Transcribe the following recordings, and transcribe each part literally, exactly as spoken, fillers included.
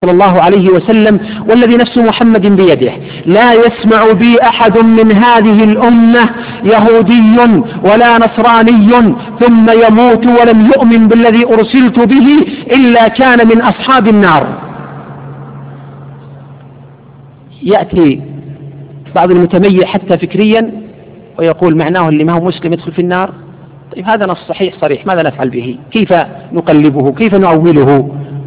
صلى الله عليه وسلم والذي نفس محمد بيده: لا يسمع بي أحد من هذه الأمة يهودي ولا نصراني ثم يموت ولم يؤمن بالذي أرسلت به إلا كان من أصحاب النار. يأتي بعض المتميع حتى فكريا ويقول معناه اللي ما هو مسلم يدخل في النار. طيب هذا نص صحيح صريح، ماذا نفعل به؟ كيف نقلبه؟ كيف نؤوله؟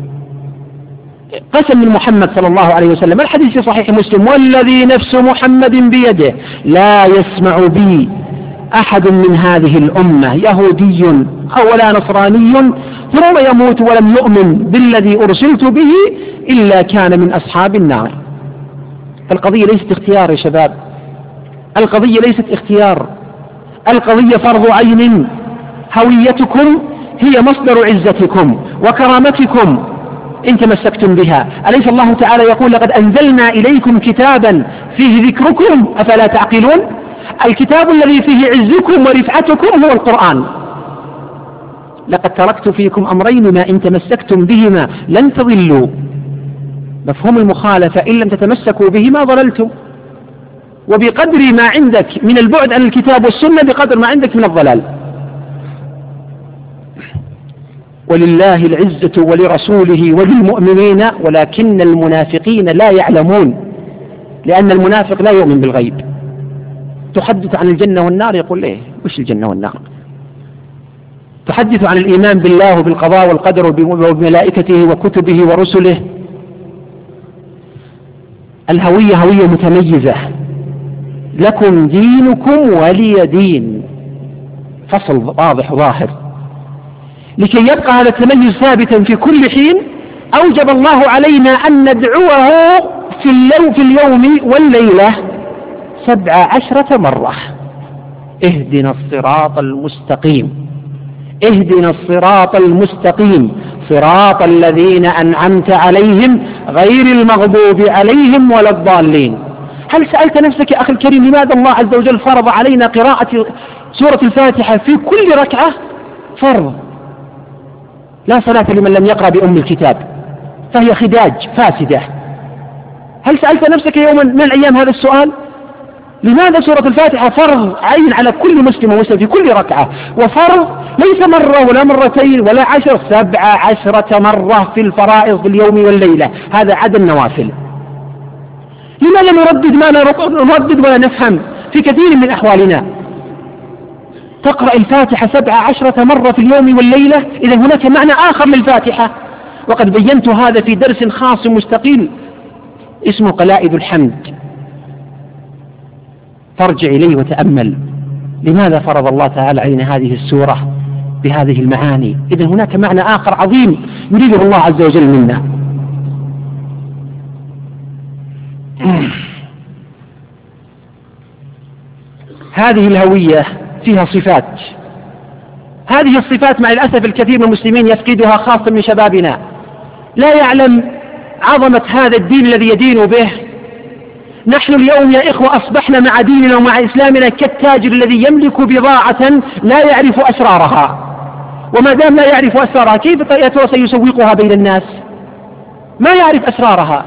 قسم من محمد صلى الله عليه وسلم، الحديث في صحيح مسلم: والذي نفس محمد بيده لا يسمع بي أحد من هذه الأمة يهودي أو ولا نصراني ثم يموت ولم يؤمن بالذي أرسلت به إلا كان من أصحاب النار. القضية ليست اختيار يا شباب، القضية ليست اختيار، القضية فرض عين. هويتكم هي مصدر عزتكم وكرامتكم إن تمسكتم بها. أليس الله تعالى يقول: لقد أنزلنا إليكم كتابا فيه ذكركم أفلا تعقلون؟ الكتاب الذي فيه عزكم ورفعتكم هو القرآن. لقد تركت فيكم أمرين ما إن تمسكتم بهما لن تضلوا. مفهوم المخالفة: إن لم تتمسكوا بهما ضللتم. وبقدر ما عندك من البعد عن الكتاب والسنة بقدر ما عندك من الضلال. ولله العزة ولرسوله وللمؤمنين ولكن المنافقين لا يعلمون، لأن المنافق لا يؤمن بالغيب. تحدث عن الجنة والنار يقول: ليه؟ وش الجنة والنار؟ تحدث عن الإيمان بالله وبالقضاء والقدر وبملائكته وكتبه ورسله. الهوية هوية متميزة. لكم دينكم ولي دين، فصل واضح وظاهر. لكي يبقى هذا التميز ثابتا في كل حين أوجب الله علينا أن ندعوه في اليوم, في اليوم والليلة سبع عشرة مرة: اهدنا الصراط المستقيم، اهدنا الصراط المستقيم، صراط الذين أنعمت عليهم غير المغضوب عليهم ولا الضالين. هل سألت نفسك يا أخي الكريم لماذا الله عز وجل فرض علينا قراءة سورة الفاتحة في كل ركعة؟ فرض. لا صلاة لمن لم يقرأ بأم الكتاب، فهي خداج فاسدة. هل سألت نفسك يوما من الأيام هذا السؤال؟ لماذا سورة الفاتحة فرض عين على كل مسلم ومسلم في كل ركعة، وفرض ليس مرة ولا مرتين ولا عشر، سبع عشرة مرة في الفرائض في اليوم والليلة؟ هذا عدا النوافل. لماذا نردد ما نردد ولا نفهم في كثير من أحوالنا؟ تقرأ الفاتحة سبع عشرة مرة في اليوم والليلة، إذا هناك معنى آخر للفاتحة، وقد بينت هذا في درس خاص مستقل اسمه قلائد الحمد، فارجع إليه وتأمل لماذا فرض الله تعالى علينا هذه السورة بهذه المعاني. إذا هناك معنى آخر عظيم يريده الله عز وجل منا. هذه الهوية فيها صفات، هذه الصفات مع الأسف الكثير من المسلمين يفقدها، خاصة من شبابنا. لا يعلم عظمة هذا الدين الذي يدين به. نحن اليوم يا إخوة أصبحنا مع ديننا ومع إسلامنا كالتاجر الذي يملك بضاعة لا يعرف أسرارها، وما دام لا يعرف أسرارها كيف سيسوقها بين الناس؟ ما يعرف أسرارها.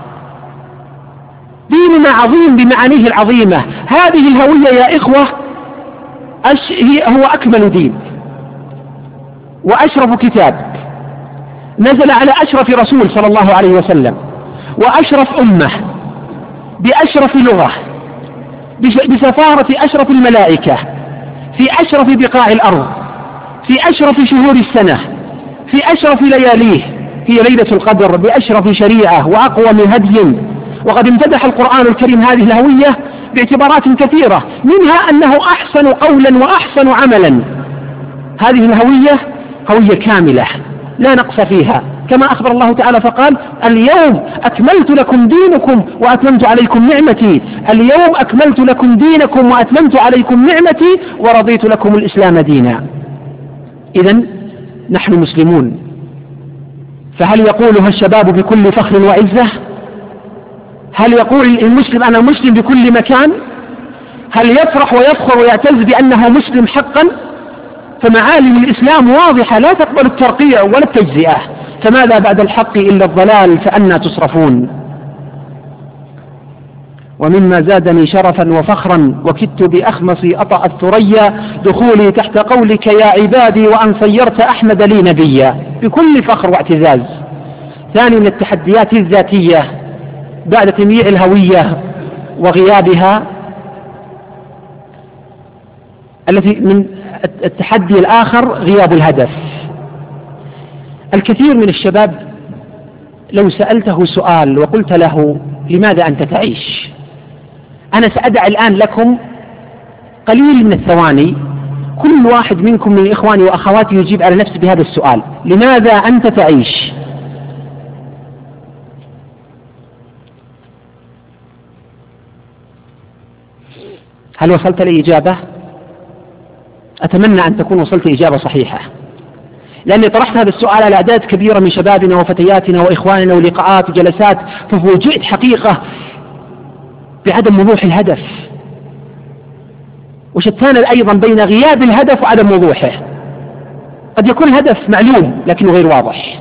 ديننا عظيم بمعانيه العظيمة. هذه الهوية يا إخوة هو أكمل دين وأشرف كتاب نزل على أشرف رسول صلى الله عليه وسلم، وأشرف أمة بأشرف لغة، بسفارة أشرف الملائكة، في أشرف بقاع الأرض، في أشرف شهور السنة، في أشرف لياليه، هي ليلة القدر، بأشرف شريعة وأقوم هدي. وقد امتدح القرآن الكريم هذه الهوية باعتبارات كثيرة، منها أنه أحسن قولا وأحسن عملا. هذه الهوية هوية كاملة لا نقص فيها، كما أخبر الله تعالى فقال: اليوم أكملت لكم دينكم وأتممت عليكم نعمتي، اليوم أكملت لكم دينكم وأتممت عليكم نعمتي ورضيت لكم الإسلام دينا. إذن نحن مسلمون. فهل يقولها الشباب بكل فخر وعزة؟ هل يقول المسلم أنا مسلم بكل مكان؟ هل يفرح ويفخر ويعتز بأنه مسلم حقا؟ فمعالم الإسلام واضحة لا تقبل الترقيع ولا التجزئة. فماذا بعد الحق إلا الضلال فأنى تصرفون. ومما زادني شرفا وفخرا وكدت بأخمصي أطأ الثريا دخولي تحت قولك يا عبادي وأن صيرت أحمد لي نبيا، بكل فخر واعتزاز. ثاني من التحديات الذاتية بعد تمييع الهوية وغيابها، التي من التحدي الآخر غياب الهدف. الكثير من الشباب لو سألته سؤال وقلت له لماذا أنت تعيش، أنا سأدع الآن لكم قليل من الثواني كل واحد منكم من إخواني وأخواتي يجيب على نفسه بهذا السؤال: لماذا أنت تعيش؟ هل وصلت لإجابة؟ أتمنى أن تكون وصلت إجابة صحيحة، لأني طرحت هذا السؤال على أعداد كبيرة من شبابنا وفتياتنا وإخواننا ولقاءات وجلسات، ففوجئت حقيقة بعدم وضوح الهدف، وشتان أيضا بين غياب الهدف وعدم وضوحه. قد يكون الهدف معلوم لكنه غير واضح.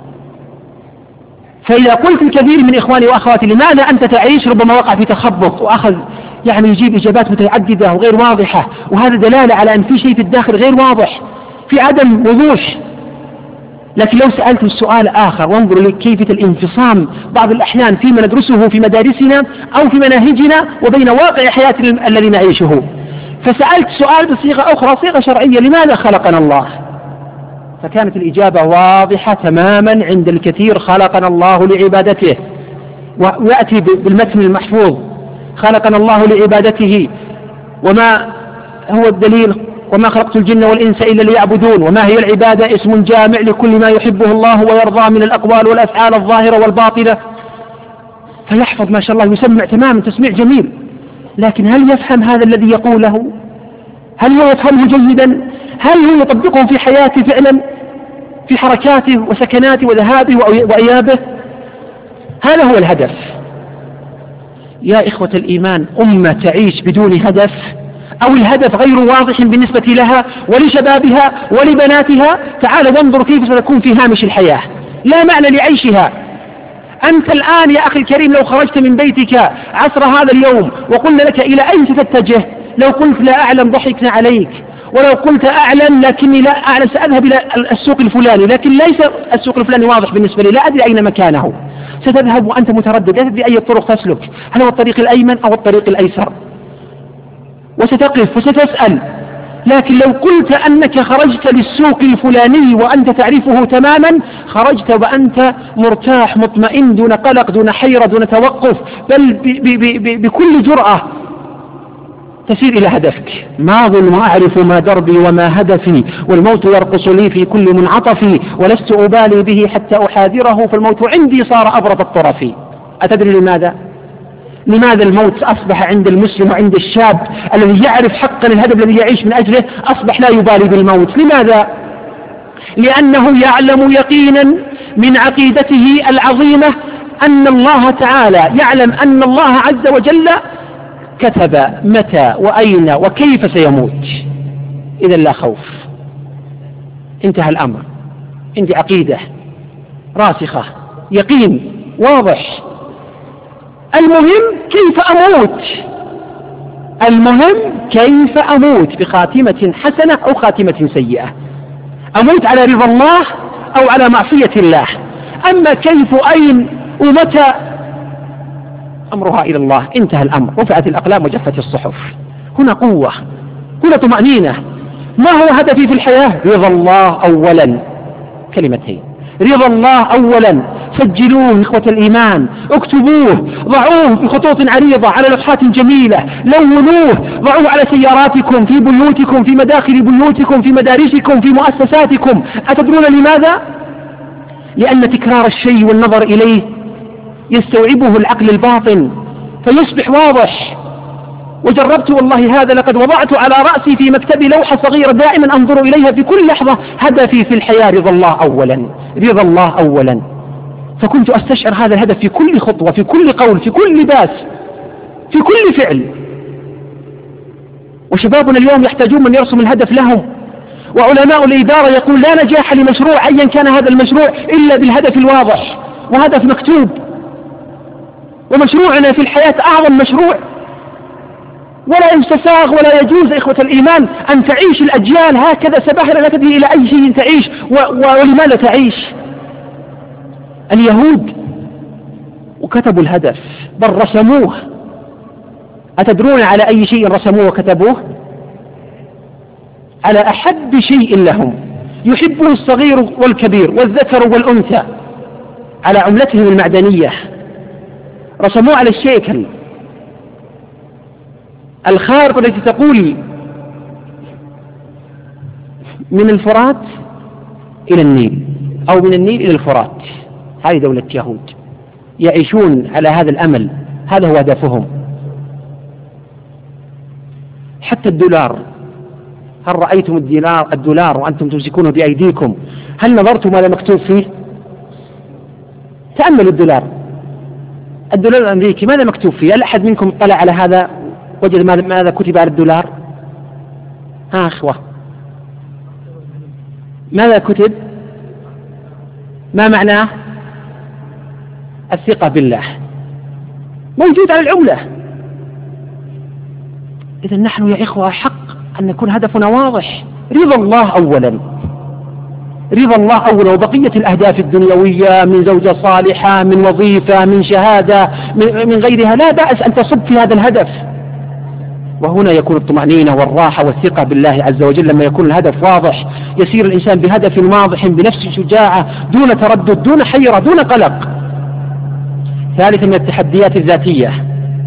فإذا قلت الكثير من إخواني وأخواتي لماذا أنت تعيش، ربما وقع في تخبط وأخذ يعني يجيب إجابات متعددة وغير واضحة، وهذا دلالة على أن في شيء في الداخل غير واضح، في عدم وضوح. لكن لو سألت السؤال آخر وانظروا لكيفية الانفصام بعض الأحيان فيما ندرسه في مدارسنا أو في مناهجنا وبين واقع حياة الذي نعيشه، فسألت سؤال بصيغة أخرى، صيغة شرعية: لماذا خلقنا الله؟ فكانت الإجابة واضحة تماما عند الكثير: خلقنا الله لعبادته. ويأتي بالمتن المحفوظ: خلقنا الله لعبادته. وما هو الدليل؟ وما خلقت الجن والإنس إلا ليعبدون. وما هي العبادة؟ اسم جامع لكل ما يحبه الله ويرضى من الأقوال والأفعال الظاهرة والباطنة. فيحفظ ما شاء الله، يسمع تماما تسميع جميل، لكن هل يفهم هذا الذي يقوله؟ هل هو يفهمه جيدا؟ هل هو يطبقه في حياته فعلا، في حركاته وسكناته وذهابه وإيابه؟ هذا هو الهدف. يا إخوة الإيمان، أمة تعيش بدون هدف أو الهدف غير واضح بالنسبة لها ولشبابها ولبناتها، تعال وانظر كيف ستكون في هامش الحياة، لا معنى لعيشها. أنت الآن يا أخي الكريم لو خرجت من بيتك عصر هذا اليوم وقلنا لك إلى أين ستتجه، لو قلت لا أعلم ضحكنا عليك، ولو قلت أعلم لكني لا أعلم سأذهب إلى السوق الفلاني، لكن ليس السوق الفلاني واضح بالنسبة لي، لا أدري أين مكانه، ستذهب وأنت متردد، لا تدري أي الطرق تسلك، هل هو الطريق الأيمن أو الطريق الأيسر، وستقف وستسأل. لكن لو قلت أنك خرجت للسوق الفلاني وأنت تعرفه تماما، خرجت وأنت مرتاح مطمئن دون قلق دون حيرة دون توقف، بل ب ب ب بكل جرأة تسير إلى هدفك. ماض وأعرف ما دربي وما هدفي، والموت يرقص لي في كل منعطف، ولست أبالي به حتى أحاذره، فالموت عندي صار أبرد الطرف. أتدري لماذا؟ لماذا الموت أصبح عند المسلم وعند الشاب الذي يعرف حقا الهدف الذي يعيش من أجله، أصبح لا يبالي بالموت؟ لماذا؟ لأنه يعلم يقينا من عقيدته العظيمة أن الله تعالى يعلم أن الله عز وجل كتب متى وأين وكيف سيموت، إذا لا خوف، انتهى الأمر، عندي عقيدة راسخة، يقين واضح. المهم كيف أموت، المهم كيف أموت، بخاتمة حسنة أو خاتمة سيئة، أموت على رضا الله أو على معصية الله. أما كيف أين ومتى أمرها إلى الله، انتهى الأمر، رفعت الأقلام وجفت الصحف. هنا قوة، هنا طمأنينة. ما هو هدفي في الحياة؟ رضا الله أولا، كلمتين، رضا الله أولا. سجلوه إخوة الإيمان، اكتبوه، ضعوه بخطوط عريضة على لوحات جميلة، لونوه، ضعوه على سياراتكم، في بيوتكم، في مداخل بيوتكم، في مدارسكم، في مؤسساتكم. أتدرون لماذا؟ لأن تكرار الشيء والنظر إليه يستوعبه العقل الباطن فيصبح واضح. وجربت والله هذا، لقد وضعت على رأسي في مكتبي لوحة صغيرة دائما أنظر إليها في كل لحظة: هدفي في الحياة رضا الله أولا، رضا الله أولا. فكنت أستشعر هذا الهدف في كل خطوة، في كل قول، في كل لباس، في كل فعل. وشبابنا اليوم يحتاجون من يرسم الهدف لهم، وعلماء الإدارة يقول لا نجاح لمشروع أيا كان هذا المشروع إلا بالهدف الواضح، وهدف مكتوب. ومشروعنا في الحياة أعظم مشروع، ولا يستساغ ولا يجوز إخوة الإيمان أن تعيش الأجيال هكذا سباحة لا تدري إلى أي شيء تعيش ولماذا تعيش. اليهود وكتبوا الهدف بل رسموه. أتدرون على أي شيء رسموه وكتبوه؟ على أحب شيء لهم يحبه الصغير والكبير والذكر والأنثى، على عملتهم المعدنية. رسموه على الشيكل. الخارطة التي تقول من الفرات إلى النيل أو من النيل إلى الفرات، هذه دولة يهود يعيشون على هذا الأمل، هذا هو هدفهم. حتى الدولار، هل رأيتم الدولار, الدولار وأنتم تمسكونه بأيديكم؟ هل نظرتم ماذا مكتوب فيه؟ تأملوا الدولار، الدولار الأمريكي ماذا مكتوب فيه؟ هل أحد منكم طلع على هذا وجد ماذا كتب على الدولار؟ ها أخوة، ماذا كتب؟ ما معناه؟ الثقة بالله، موجود على العملة. إذا نحن يا إخوة حق أن يكون هدفنا واضح، رضا الله أولا، رضا الله أولا، وبقية الأهداف الدنيوية من زوجة صالحة، من وظيفة، من شهادة، من غيرها، لا بأس أن تصب في هذا الهدف. وهنا يكون الطمأنينة والراحة والثقة بالله عز وجل لما يكون الهدف واضح، يسير الإنسان بهدف واضح بنفس شجاعة، دون تردد، دون حيرة، دون قلق. ثالثا من التحديات الذاتية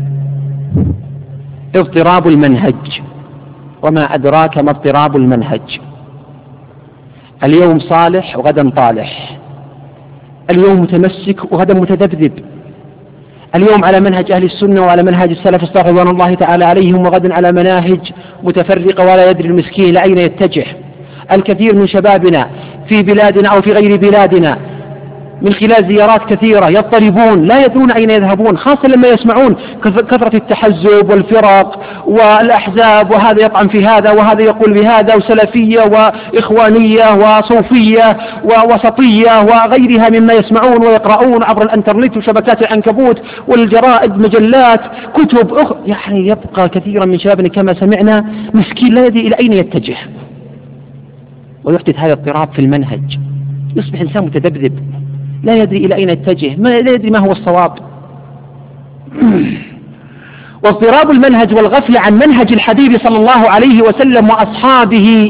اضطراب المنهج. وما أدراك ما اضطراب المنهج؟ اليوم صالح وغدا طالح، اليوم متمسك وغدا متذبذب، اليوم على منهج أهل السنة وعلى منهج السلف الصالح رضوان الله تعالى عليهم، وغدا على مناهج متفرقة ولا يدري المسكين لأين يتجه. الكثير من شبابنا في بلادنا أو في غير بلادنا من خلال زيارات كثيرة يضطربون لا يدرون أين يذهبون، خاصة لما يسمعون كثرة التحزب والفرق والأحزاب، وهذا يطعن في هذا وهذا يقول بهذا، وسلفية وإخوانية وصوفية ووسطية وغيرها مما يسمعون ويقرؤون عبر الانترنت وشبكات العنكبوت والجرائد مجلات كتب أخ... يعني يبقى كثيرا من شبابنا كما سمعنا مسكين لا يدري إلى أين يتجه، ويحدث هذا اضطراب في المنهج، يصبح إنسان متذبذب لا يدري إلى أين يتجه، ما لا يدري ما هو الصواب. واضطراب المنهج والغفلة عن منهج الحبيب صلى الله عليه وسلم وأصحابه.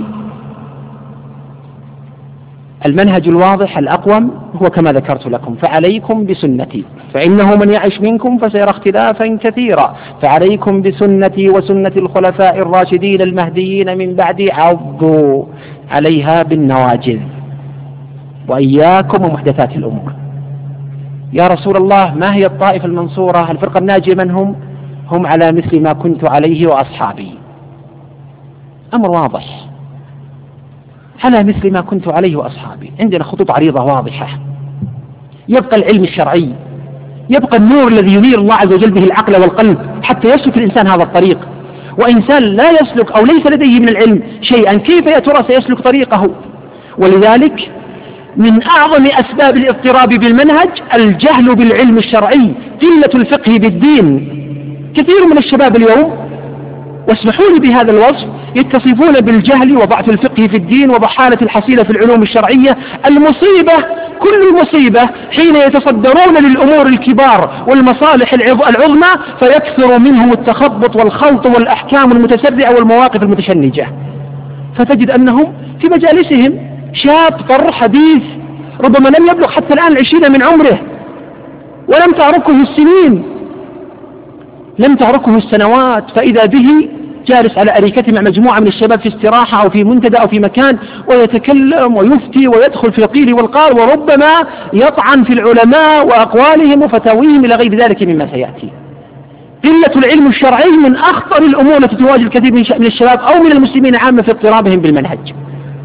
المنهج الواضح الأقوم هو كما ذكرت لكم، فعليكم بسنتي فإنه من يعش منكم فسيرى اختلافا كثيرا، فعليكم بسنتي وسنة الخلفاء الراشدين المهديين من بعدي عضوا عليها بالنواجذ وإياكم ومحدثات الأمور. يا رسول الله ما هي الطائفة المنصورة الفرقة الناجية؟ من هم؟ هم على مثل ما كنت عليه وأصحابي. أمر واضح، على مثل ما كنت عليه وأصحابي. عندنا خطوط عريضة واضحة. يبقى العلم الشرعي، يبقى النور الذي ينير الله عز وجل به العقل والقلب حتى يسلك الإنسان هذا الطريق. وإنسان لا يسلك أو ليس لديه من العلم شيئا كيف يا ترى سيسلك طريقه؟ ولذلك من أعظم أسباب الاضطراب بالمنهج الجهل بالعلم الشرعي، قلة الفقه بالدين. كثير من الشباب اليوم، واسمحوا لي بهذا الوصف، يتصفون بالجهل وضعف الفقه في الدين وضحالة الحصيلة في العلوم الشرعية. المصيبة كل المصيبة حين يتصدرون للأمور الكبار والمصالح العظمى فيكثر منهم التخبط والخلط والأحكام المتسرعة والمواقف المتشنجة، فتجد أنهم في مجالسهم شاب طر حديث ربما لم يبلغ حتى الآن العشرين من عمره، ولم تعركه السنين، لم تعركه السنوات، فإذا به جالس على أريكته مع مجموعة من الشباب في استراحة أو في منتدى أو في مكان، ويتكلم ويفتي ويدخل في القيل والقال، وربما يطعن في العلماء وأقوالهم وفتاويهم إلى غير ذلك مما سيأتي. قلة العلم الشرعي من أخطر الأمور التي تواجه الكثير من الشباب أو من المسلمين عامة في اضطرابهم بالمنهج.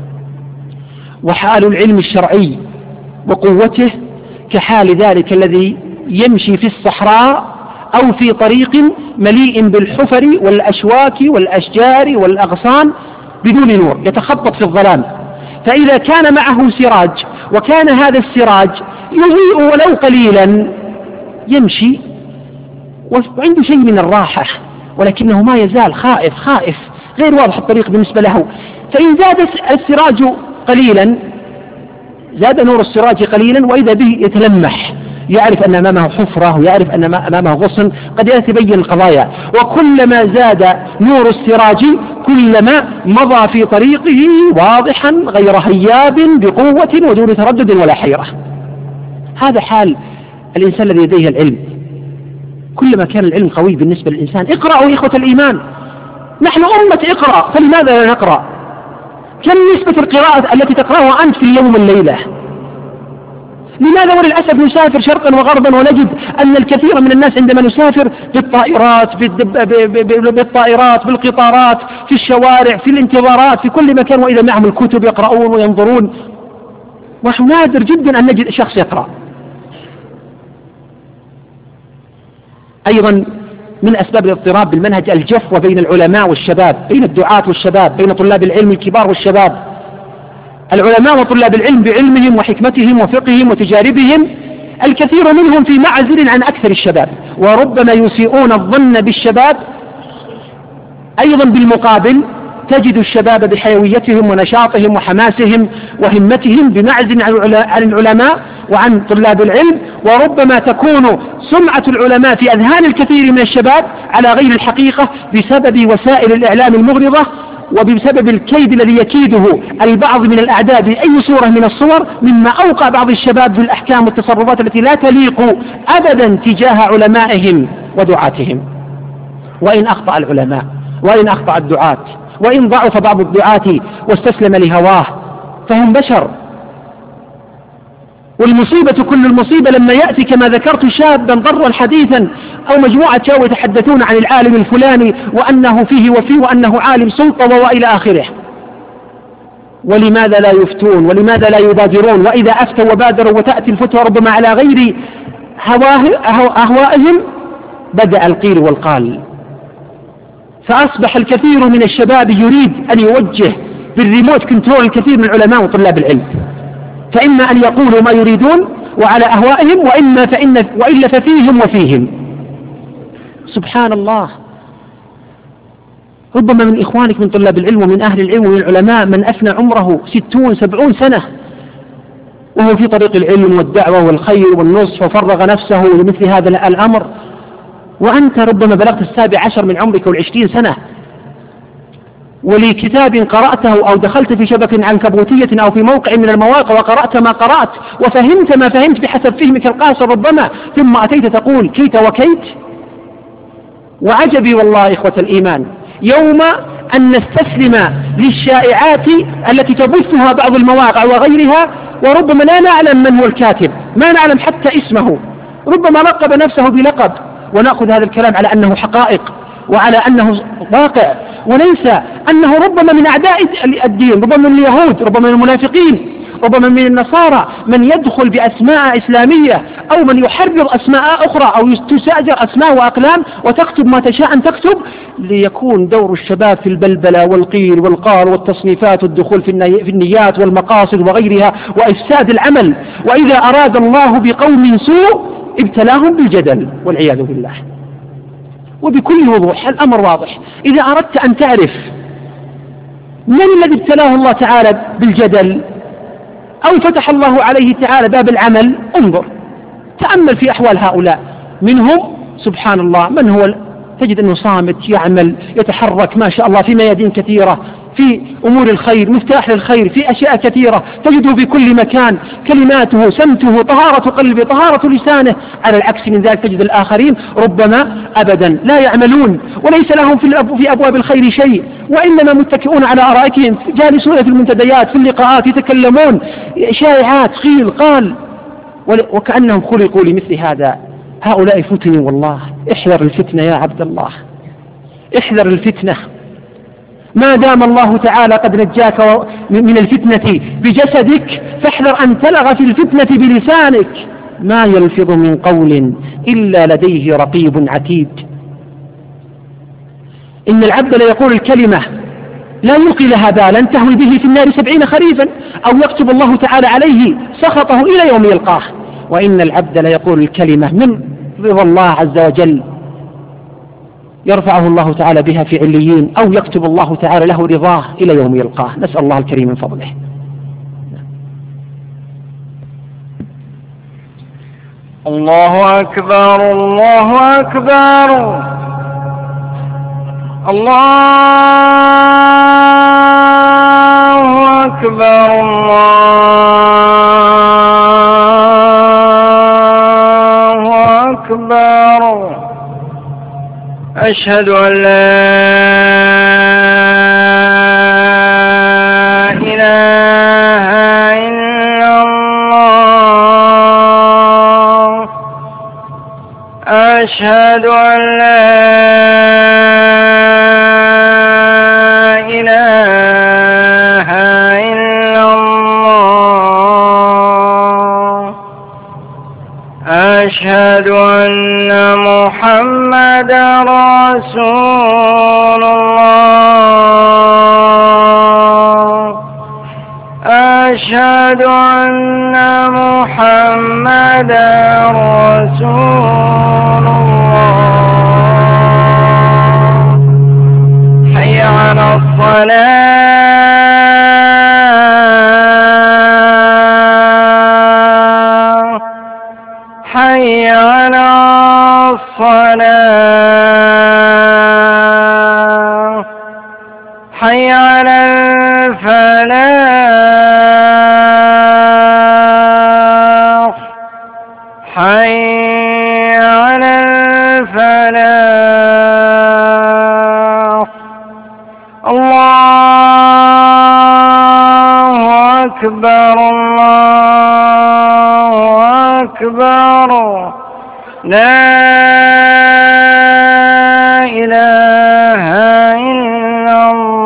وحال العلم الشرعي وقوته كحال ذلك الذي يمشي في الصحراء أو في طريق مليء بالحفر والأشواك والأشجار والأغصان، بدون نور، يتخبط في الظلام. فإذا كان معه سراج وكان هذا السراج يضيء ولو قليلا يمشي وعنده شيء من الراحة، ولكنه ما يزال خائف خائف غير واضح الطريق بالنسبة له. فإن زاد السراج قليلا، زاد نور السراج قليلا، وإذا به يتلمح، يعرف أن أمامه حفرة ويعرف أن أمامه غصن، قد يتبين القضايا. وكلما زاد نور السراج كلما مضى في طريقه واضحا غير هياب بقوة ودون تردد ولا حيرة. هذا حال الإنسان الذي لديه العلم. كلما كان العلم قوي بالنسبة للإنسان. اقرأوا إخوة الإيمان، نحن أمة اقرأ، فلماذا لا نقرأ؟ كم نسبة القراءة التي تقرأها أنت في اليوم والليلة؟ لماذا وللأسف نسافر شرقا وغربا ونجد أن الكثير من الناس عندما نسافر بالطائرات بالطائرات بالقطارات في الشوارع في الانتظارات في كل مكان، وإذا معهم الكتب يقرؤون وينظرون، ونادر جدا أن نجد شخص يقرأ. أيضا من أسباب الاضطراب بالمنهج الجفوة بين العلماء والشباب، بين الدعاة والشباب، بين طلاب العلم الكبار والشباب. العلماء وطلاب العلم بعلمهم وحكمتهم وفقههم وتجاربهم الكثير منهم في معزل عن أكثر الشباب، وربما يسيئون الظن بالشباب. أيضا بالمقابل تجد الشباب بحيويتهم ونشاطهم وحماسهم وهمتهم بمعزل عن العلماء وعن طلاب العلم، وربما تكون سمعة العلماء في أذهان الكثير من الشباب على غير الحقيقة بسبب وسائل الإعلام المغرضة، وبسبب الكيد الذي يكيده البعض من الأعداء بأي صورة من الصور، مما أوقع بعض الشباب في الأحكام والتصرفات التي لا تليق أبدا تجاه علمائهم ودعاتهم. وإن أخطأ العلماء وإن أخطأ الدعاة وإن ضعف بعض الدعاة واستسلم لهواه فهم بشر. والمصيبة كل المصيبة لما يأتي كما ذكرت شابا ضرا حديثا أو مجموعة شباب يتحدثون عن العالم الفلاني وأنه فيه وفيه وأنه عالم سلطة وإلى آخره. ولماذا لا يفتون؟ ولماذا لا يبادرون؟ وإذا أفتوا وبادروا وتأتي الفتوى ربما على غير أهوائهم بدأ القيل والقال. فأصبح الكثير من الشباب يريد أن يوجه بالريموت كنترول الكثير من العلماء وطلاب العلم، فإما أن يقولوا ما يريدون وعلى أهوائهم، وإما فإن وإلا ففيهم وفيهم. سبحان الله. ربما من إخوانك من طلاب العلم ومن أهل العلم ومن العلماء من أفنى عمره ستون سبعون سنة وهو في طريق العلم والدعوة والخير والنصح وفرغ نفسه لمثل هذا الأمر، وأنت ربما بلغت السابع عشر من عمرك والعشرين سنة، ولكتاب قرأته أو دخلت في شبكة عنكبوتية أو في موقع من المواقع وقرأت ما قرأت وفهمت ما فهمت بحسب فهمك القاصر ربما، ثم أتيت تقول كيت وكيت. وعجبي والله إخوة الإيمان يوم أن نستسلم للشائعات التي تبثها بعض المواقع وغيرها، وربما لا نعلم من هو الكاتب، ما نعلم حتى اسمه، ربما لقب نفسه بلقب، ونأخذ هذا الكلام على أنه حقائق وعلى أنه واقع، وليس أنه ربما من أعداء الدين، ربما من اليهود، ربما من المنافقين، ربما من النصارى من يدخل بأسماء إسلامية أو من يحرر أسماء أخرى أو تستأجر أسماء وأقلام وتكتب ما تشاء أن تكتب، ليكون دور الشباب في البلبلة والقيل والقال والتصنيفات والدخول في النيات والمقاصد وغيرها وإفساد العمل. وإذا أراد الله بقوم سوء ابتلاهم بالجدل والعياذ بالله. وبكل وضوح الأمر واضح، إذا أردت أن تعرف من الذي ابتلاه الله تعالى بالجدل أو فتح الله عليه تعالى باب العمل، انظر تأمل في أحوال هؤلاء. منهم سبحان الله من هو تجد أنه صامت، يعمل، يتحرك ما شاء الله في ميادين كثيرة، في أمور الخير، مفتاح للخير في أشياء كثيرة، تجده في كل مكان، كلماته، سمته، طهارة قلبه، طهارة لسانه. على العكس من ذلك تجد الآخرين ربما أبدا لا يعملون وليس لهم في أبواب الخير شيء، وإنما متكئون على أرائكهم، جالسون في المنتديات في اللقاءات يتكلمون شائعات قيل قال، وكأنهم خلقوا لمثل هذا. هؤلاء فتنوا والله. احذر الفتنة يا عبد الله، احذر الفتنة. ما دام الله تعالى قد نجاك من الفتنة بجسدك فاحذر أن تلغ في الفتنة بلسانك. ما يلفظ من قول إلا لديه رقيب عتيد. إن العبد ليقول الكلمة لا يلقي لها بالا تهوي به في النار سبعين خريفا، أو يكتب الله تعالى عليه سخطه إلى يوم يلقاه. وإن العبد ليقول الكلمة من رضا الله عز وجل يرفعه الله تعالى بها في عليين، أو يكتب الله تعالى له رضاه إلى يوم يلقاه. نسأل الله الكريم من فضله. الله أكبر الله أكبر الله أكبر الله أكبر. أشهد أن لا إله إلا الله. أشهد أن لا إله إلا الله. أشهد أن محمدا رسول الله. أشهد أن محمدا رسول الله. حي على الصلاة حي على الصلاة حي على الفلاح حي على الفلاح. الله أكبر الله أكبر. لا إله إلا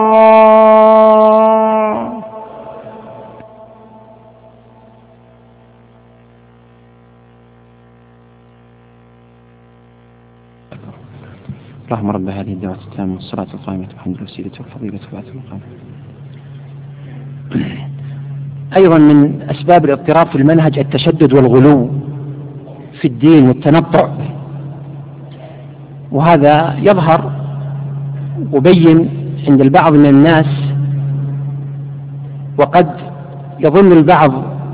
الله. اللهم رب هذه الدعوة التامة والصلاة القائمة الحمد والسيدة والفضيلة وبعث المقام. أيضا من أسباب الاضطراب في المنهج التشدد والغلو في الدين والتنطع، وهذا يظهر وبين عند البعض من الناس، وقد يظن البعض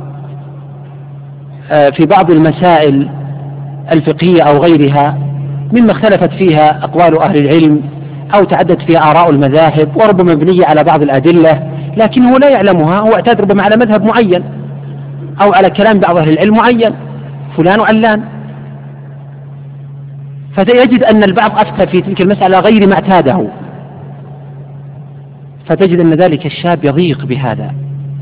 في بعض المسائل الفقهية أو غيرها مما اختلفت فيها أقوال أهل العلم أو تعدت فيها آراء المذاهب وربما مبنية على بعض الأدلة، لكنه لا يعلمها، هو اعتاد ربما على مذهب معين أو على كلام بعض أهل العلم معين فلان وعلان، فيجد أن البعض أفتى في تلك المسألة غير ما اعتاده، فتجد أن ذلك الشاب يضيق بهذا،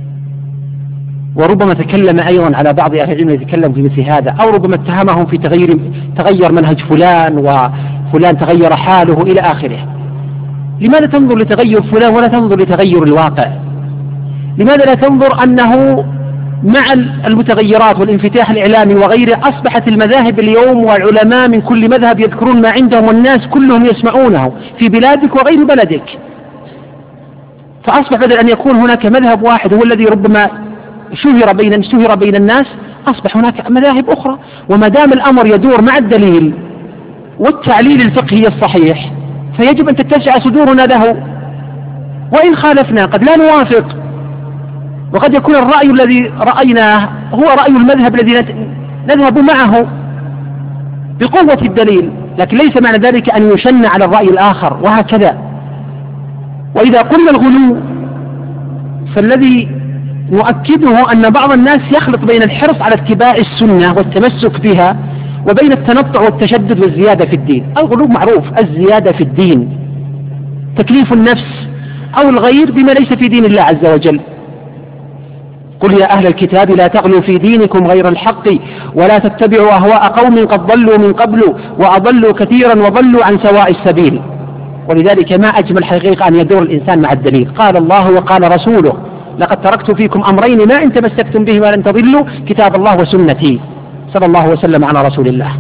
وربما تكلم أيضا على بعض أهل العلم يتكلم في مثل هذا، أو ربما اتهمهم في تغيير تغير منهج فلان وفلان تغير حاله إلى آخره. لماذا تنظر لتغير فلان ولا تنظر لتغير الواقع؟ لماذا لا تنظر أنه مع المتغيرات والانفتاح الإعلامي وغيره أصبحت المذاهب اليوم والعلماء من كل مذهب يذكرون ما عندهم والناس كلهم يسمعونه في بلادك وغير بلدك، فأصبح بدل أن يكون هناك مذهب واحد هو الذي ربما شهر بين شهر بين الناس، أصبح هناك مذاهب أخرى. وما دام الأمر يدور مع الدليل والتعليل الفقهي الصحيح فيجب أن تتسع صدورنا له، وإن خالفنا قد لا نوافق، وقد يكون الرأي الذي رأيناه هو رأي المذهب الذي نذهب معه بقوة الدليل، لكن ليس معنى ذلك أن يشن على الرأي الآخر، وهكذا. وإذا قلنا الغلو فالذي نؤكده أن بعض الناس يخلط بين الحرص على اتباع السنة والتمسك بها وبين التنطع والتشدد والزيادة في الدين. الغلو معروف، الزيادة في الدين تكليف النفس أو الغير بما ليس في دين الله عز وجل. قل يا أهل الكتاب لا تغلوا في دينكم غير الحق ولا تتبعوا أهواء قوم قد ضلوا من قبل وأضلوا كثيرا وضلوا عن سواء السبيل. ولذلك ما أجمل حقيقة أن يدور الإنسان مع الدليل، قال الله وقال رسوله لقد تركت فيكم أمرين ما إن تمسكتم بهما لن تضلوا كتاب الله وسنتي، صلى الله وسلم على رسول الله.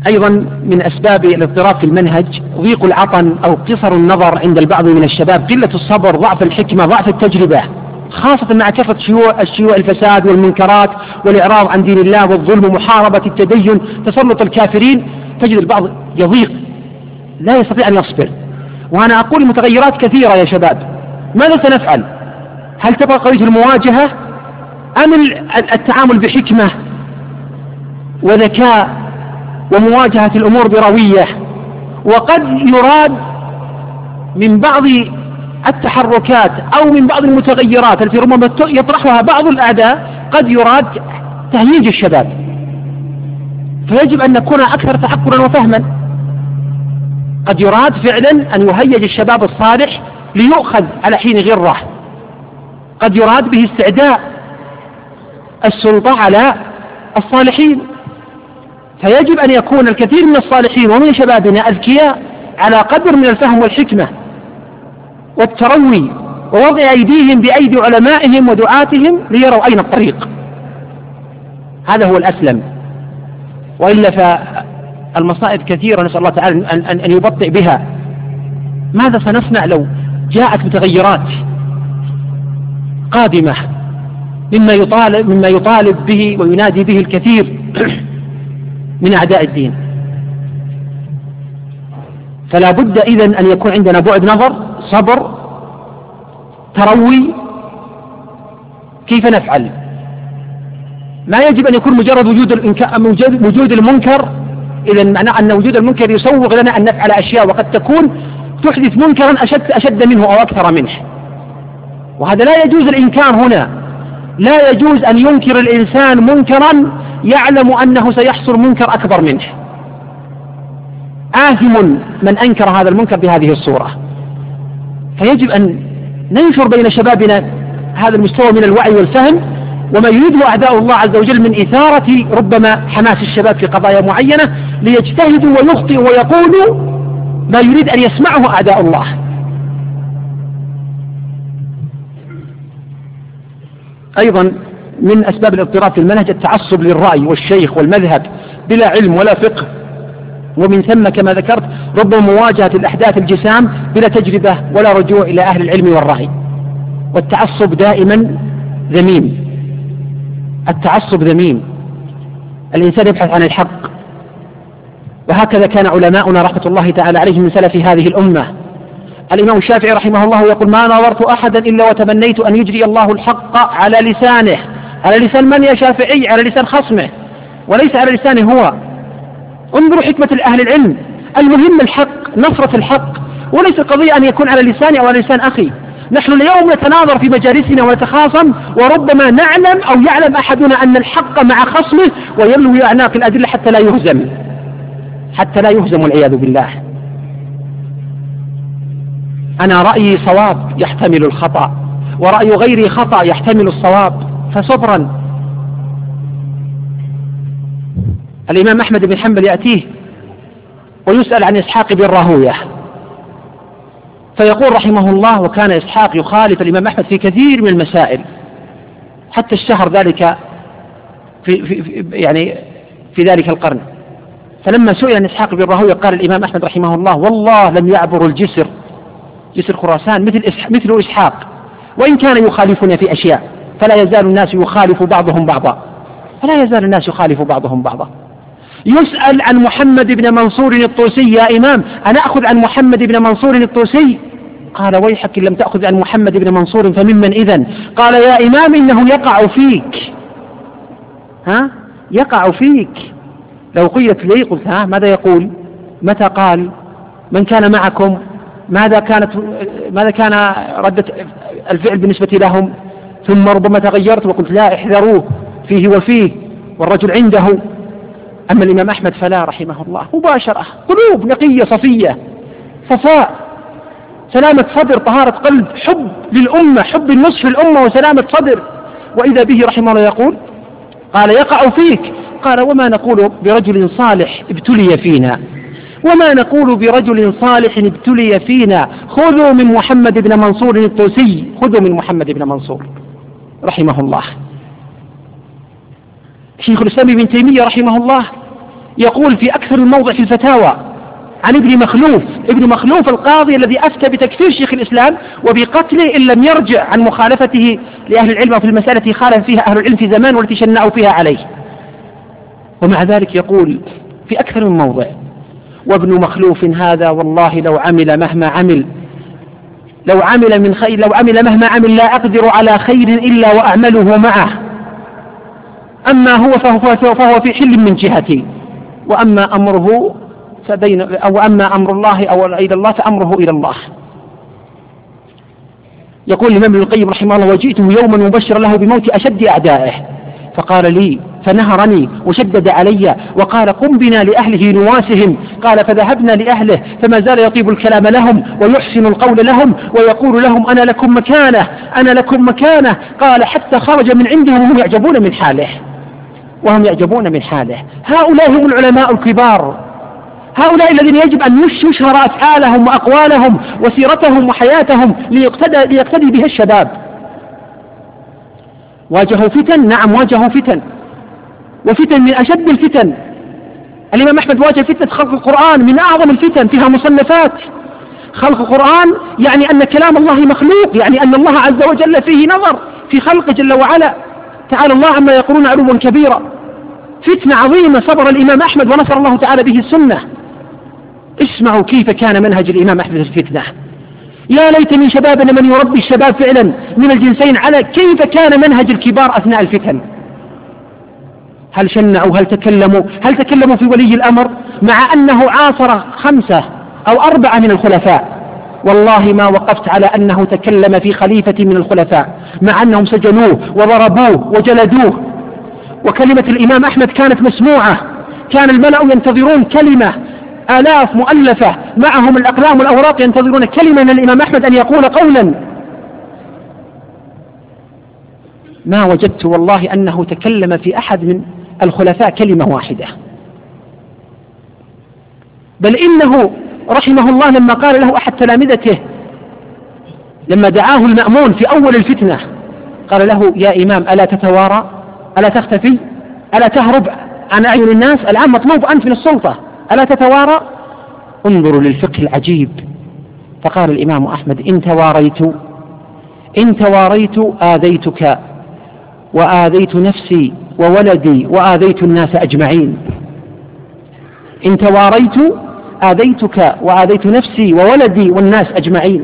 أيضا من أسباب الاضطراب في المنهج ضيق العطن أو قصر النظر عند البعض من الشباب، قلة الصبر، ضعف الحكمة، ضعف التجربة، خاصة مع كثرة شيوع الشيوع الفساد والمنكرات والإعراض عن دين الله والظلم ومحاربة التدين، تسلط الكافرين، تجد البعض يضيق لا يستطيع أن يصبر. وأنا أقول متغيرات كثيرة يا شباب، ماذا سنفعل؟ هل تبقى قضية المواجهة أم التعامل بحكمة وذكاء ومواجهة الأمور بروية؟ وقد يراد من بعض التحركات أو من بعض المتغيرات التي ربما يطرحها بعض الأعداء قد يراد تهييج الشباب، فيجب أن نكون أكثر تعقلا وفهما. قد يراد فعلا أن يهيج الشباب الصالح ليؤخذ على حين غرة، قد يراد به استعداء السلطة على الصالحين، فيجب أن يكون الكثير من الصالحين ومن شبابنا أذكياء على قدر من الفهم والحكمة والتروي ووضع أيديهم بأيدي علمائهم ودعاتهم ليروا أين الطريق. هذا هو الأسلم، وإلا فالمصائب كثيرة نسأل الله تعالى أن, أن, أن يبطئ بها. ماذا سنصنع لو جاءت متغيرات قادمة مما يطالب, مما يطالب به وينادي به الكثير من أعداء الدين؟ فلا بد إذن أن يكون عندنا بعد نظر، صبر، تروي. كيف نفعل؟ ما يجب أن يكون مجرد وجود, وجود المنكر، إذن معنى أن وجود المنكر يسوغ لنا أن نفعل أشياء وقد تكون تحدث منكرا أشد, أشد منه أو أكثر منه، وهذا لا يجوز الإنكار هنا. لا يجوز أن ينكر الإنسان منكرا يعلم أنه سيحصل منكر أكبر منه. آثم من أنكر هذا المنكر بهذه الصورة. فيجب أن ننشر بين شبابنا هذا المستوى من الوعي والفهم، وما يريده أعداء الله عز وجل من إثارة ربما حماس الشباب في قضايا معينة ليجتهدوا ويخطئوا ويقولوا ما يريد أن يسمعه أعداء الله. أيضا من أسباب الاضطراب في المنهج التعصب للرأي والشيخ والمذهب بلا علم ولا فقه، ومن ثم كما ذكرت ربما مواجهة الأحداث الجسام بلا تجربة ولا رجوع إلى أهل العلم والرأي. والتعصب دائما ذميم، التعصب ذميم، الإنسان يبحث عن الحق، وهكذا كان علماؤنا رحمة الله تعالى عليهم من سلف هذه الأمة. الإمام الشافعي رحمه الله يقول: ما نظرت أحدا إلا وتمنيت أن يجري الله الحق على لسانه. على لسان من يا شافعي؟ على لسان خصمه وليس على لسانه هو. انظروا حكمة أهل العلم، المهم الحق، نصرة الحق، وليس قضية أن يكون على لساني أو على لسان أخي. نحن اليوم نتناظر في مجالسنا ونتخاصم، وربما نعلم أو يعلم أحدنا أن الحق مع خصمه ويلوي أعناق الأدلة حتى لا يهزم حتى لا يهزم والعياذ بالله. أنا رأيي صواب يحتمل الخطأ، ورأي غيري خطأ يحتمل الصواب، فصبرا. الإمام أحمد بن حنبل يأتيه ويسأل عن إسحاق بن راهوية، فيقول رحمه الله: وكان إسحاق يخالف الإمام أحمد في كثير من المسائل حتى اشتهر ذلك في, في, في يعني في ذلك القرن. فلما سئل عن إسحاق بن راهوية قال الإمام أحمد رحمه الله: والله لم يعبر الجسر، جسر خراسان، مثل مثل إسحاق، وإن كان يخالفنا في أشياء، فلا يزال الناس يخالف بعضهم بعضا، فلا يزال الناس يخالف بعضهم بعضا. يسأل عن محمد بن منصور الطوسي: يا إمام أنا أخذ عن محمد بن منصور الطوسي؟ قال: ويحك إن لم تأخذ عن محمد بن منصور فممن إذن؟ قال: يا إمام إنه يقع فيك، ها يقع فيك. لو قيلت لي قلت: ها ماذا يقول؟ متى قال؟ من كان معكم؟ ماذا كانت ماذا كان ردة الفعل بالنسبة لهم؟ ثم ربما تغيرت وقلت: لا احذروه فيه وفيه، والرجل عنده. أما الإمام أحمد فلا رحمه الله، مباشرة، قلوب نقية صفية، صفاء، سلامة صدر، طهارة قلب، حب للأمة، حب النصف للأمة وسلامة صدر. وإذا به رحمه الله يقول: قال: يقع فيك. قال: وما نقول برجل صالح ابتلي فينا، وما نقول برجل صالح ابتلي فينا، خذوا من محمد بن منصور الطوسي، خذوا من محمد بن منصور رحمه الله. شيخ الإسلام ابن تيمية رحمه الله يقول في أكثر من موضع في الفتاوى عن ابن مخلوف ابن مخلوف القاضي الذي أفتى بتكفير شيخ الإسلام وبقتله إن لم يرجع عن مخالفته لأهل العلم في المسألة التي خالف فيها أهل العلم في زمان والتي شنعوا فيها عليه. ومع ذلك يقول في أكثر من موضع: وابن مخلوف هذا والله لو عمل مهما عمل لو عمل من خير لو عمل مهما عمل لا أقدر على خير إلا وأعمله معه، أما هو فهو, فهو في حل من جهتي، وأما أمره فبين أو أما أمر الله أو إلى الله فأمره إلى الله. يقول الإمام ابن القيم رحمه الله: وجئته يوما مبشرا له بموت أشد أعدائه فقال لي فنهرني وشدد علي وقال: قم بنا لأهله نواسهم. قال: فذهبنا لأهله فما زال يطيب الكلام لهم ويحسن القول لهم ويقول لهم: أنا لكم مكانه أنا لكم مكانه. قال: حتى خرج من عندهم وهم يعجبون من حاله وهم يعجبون من حاله. هؤلاء هم العلماء الكبار، هؤلاء الذين يجب أن يشهر أفعالهم وأقوالهم وسيرتهم وحياتهم ليقتدى, ليقتدي بها الشباب. واجهوا فتن، نعم واجهوا فتن، وفتن من أشد الفتن. الإمام أحمد واجه فتنة خلق القرآن من أعظم الفتن، فيها مصنفات. خلق القرآن يعني أن كلام الله مخلوق، يعني أن الله عز وجل فيه نظر في خلقه جل وعلا، تعالى الله عما يقولون علوا كبيرا. فتنة عظيمة صبر الإمام أحمد ونصر الله تعالى به السنة. اسمعوا كيف كان منهج الإمام أحمد في الفتنة. يا ليت من شبابنا من يربي الشباب فعلا من الجنسين على كيف كان منهج الكبار أثناء الفتن. هل شنعوا؟ هل تكلموا؟ هل تكلموا في ولي الأمر مع أنه عاصر خمسة أو أربعة من الخلفاء؟ والله ما وقفت على أنه تكلم في خليفة من الخلفاء مع أنهم سجنوه وضربوه وجلدوه، وكلمة الإمام أحمد كانت مسموعة. كان الملأ ينتظرون كلمة، آلاف مؤلفة معهم الأقلام والأوراق ينتظرون كلمة من الإمام أحمد أن يقول قولا. ما وجدت والله أنه تكلم في أحد من الخلفاء كلمة واحدة، بل إنه رحمه الله لما قال له أحد تلامذته لما دعاه المأمون في أول الفتنة قال له: يا إمام ألا تتوارى؟ ألا تختفي؟ ألا تهرب عن أعين الناس؟ الآن مطلوب أنت من السلطة، ألا تتوارى؟ انظروا للفقه العجيب. فقال الإمام أحمد: إن تواريت إن تواريت آذيتك وآذيت نفسي وولدي وآذيت الناس أجمعين. إن تواريت آذيتك وآذيت نفسي وولدي والناس أجمعين.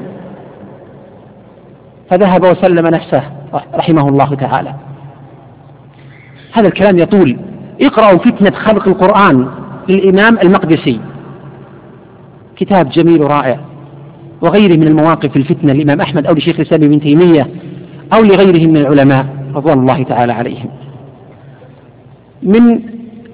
فذهب وسلم نفسه رحمه الله تعالى. هذا الكلام يطول. اقرأوا فتنة خلق القرآن للإمام المقدسي، كتاب جميل رائع، وغيره من المواقف الفتنة للإمام أحمد أو لشيخ الإسلام ابن تيمية أو لغيرهم من العلماء رضوان الله تعالى عليهم. من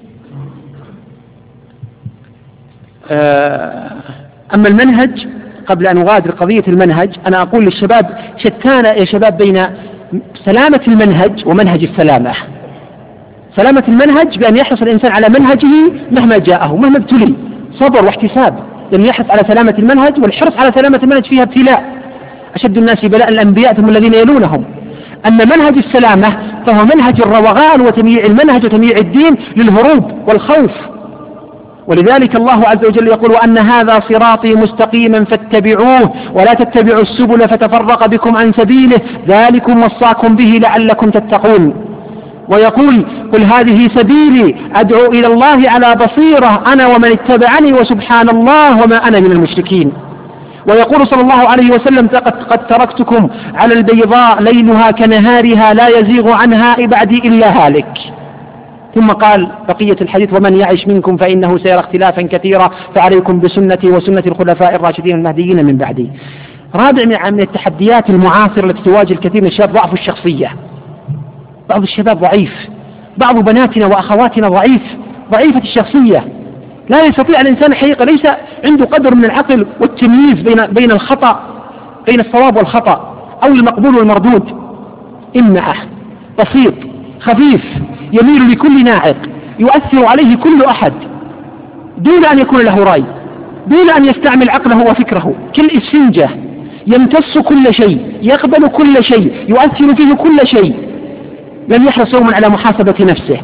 أما المنهج، قبل أن أغادر قضية المنهج، أنا أقول للشباب: شتان يا شباب بين سلامة المنهج ومنهج السلامة. سلامة المنهج بأن يحرص الإنسان على منهجه مهما جاءه مهما ابتلي، صبر واحتساب، لأن يحرص على سلامة المنهج، والحرص على سلامة المنهج فيها ابتلاء. أشد الناس بلاء الأنبياء ثم الذين يلونهم. أما منهج السلامة فهو منهج الروغان وتمييع المنهج وتمييع الدين للهروب والخوف. ولذلك الله عز وجل يقول: وأن هذا صراطي مستقيما فاتبعوه ولا تتبعوا السبل فتفرق بكم عن سبيله ذلكم وصاكم به لعلكم تتقون. ويقول: قل هذه سبيلي أدعو إلى الله على بصيرة أنا ومن اتبعني وسبحان الله وما أنا من المشركين. ويقول صلى الله عليه وسلم: قد تركتكم على البيضاء ليلها كنهارها لا يزيغ عنها بعدي إلا هالك. ثم قال بقية الحديث: ومن يعش منكم فإنه سيرى اختلافا كثيرا فعليكم بسنتي وسنة الخلفاء الراشدين المهديين من بعدي. رابع من التحديات المعاصرة التي تواجه الكثير من الشباب ضعف الشخصية. بعض الشباب ضعيف، بعض بناتنا وأخواتنا ضعيف ضعيفة الشخصية، لا يستطيع الإنسان حقيقة، ليس عنده قدر من العقل والتمييز بين بين الخطأ بين الصواب والخطأ أو المقبول والمردود. إمعة، بسيط، خفيف، يميل لكل ناعق، يؤثر عليه كل أحد دون أن يكون له رأي، دون أن يستعمل عقله وفكره، كالإسفنجة يمتص كل شيء، يقبل كل شيء، يؤثر فيه كل شيء. لم يحرص يوما على محاسبة نفسه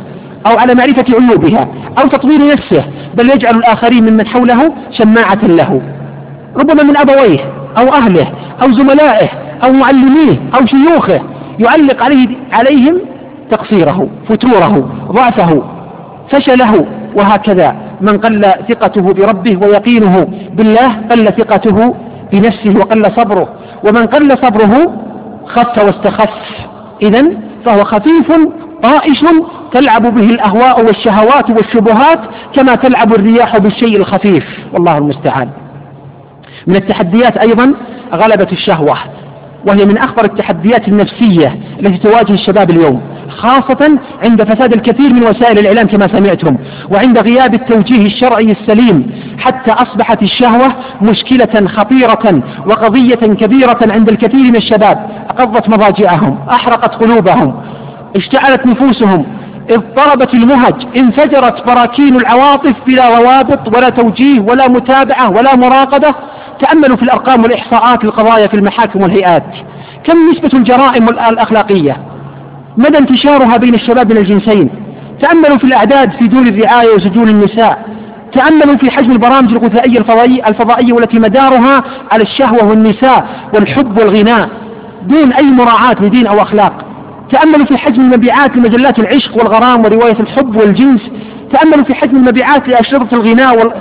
أو على معرفة عيوبها أو تطوير نفسه، بل يجعل الآخرين ممن حوله شماعة له، ربما من أبويه أو أهله أو زملائه أو معلميه أو شيوخه، يعلق عليه عليهم تقصيره، فتوره، ضعفه، فشله. وهكذا من قل ثقته بربه ويقينه بالله قل ثقته بنفسه وقل صبره، ومن قل صبره خف واستخف، إذن فهو خفيف طائش تلعب به الأهواء والشهوات والشبهات كما تلعب الرياح بالشيء الخفيف، والله المستعان. من التحديات أيضا غلبة الشهوة، وهي من أخطر التحديات النفسية التي تواجه الشباب اليوم، خاصة عند فساد الكثير من وسائل الإعلام كما سمعتم، وعند غياب التوجيه الشرعي السليم، حتى أصبحت الشهوة مشكلة خطيرة وقضية كبيرة عند الكثير من الشباب، أقضت مضاجعهم، أحرقت قلوبهم، اشتعلت نفوسهم، اضطربت المهج، انفجرت براكين العواطف بلا روابط ولا توجيه ولا متابعة ولا مراقبة. تأملوا في الأرقام والإحصاءات للقضايا في المحاكم والهيئات، كم نسبة الجرائم الأخلاقية، مدى انتشارها بين الشباب من الجنسين. تأملوا في الأعداد في دور الرعاية وسجون النساء. تأملوا في حجم البرامج الغثائية الفضائية والتي مدارها على الشهوة والنساء والحب والغناء دون أي مراعاة لدين أو أخلاق. تأملوا في حجم المبيعات لمجلات العشق والغرام ورواية الحب والجنس. تأملوا في حجم المبيعات لأشرطة الغناء وال...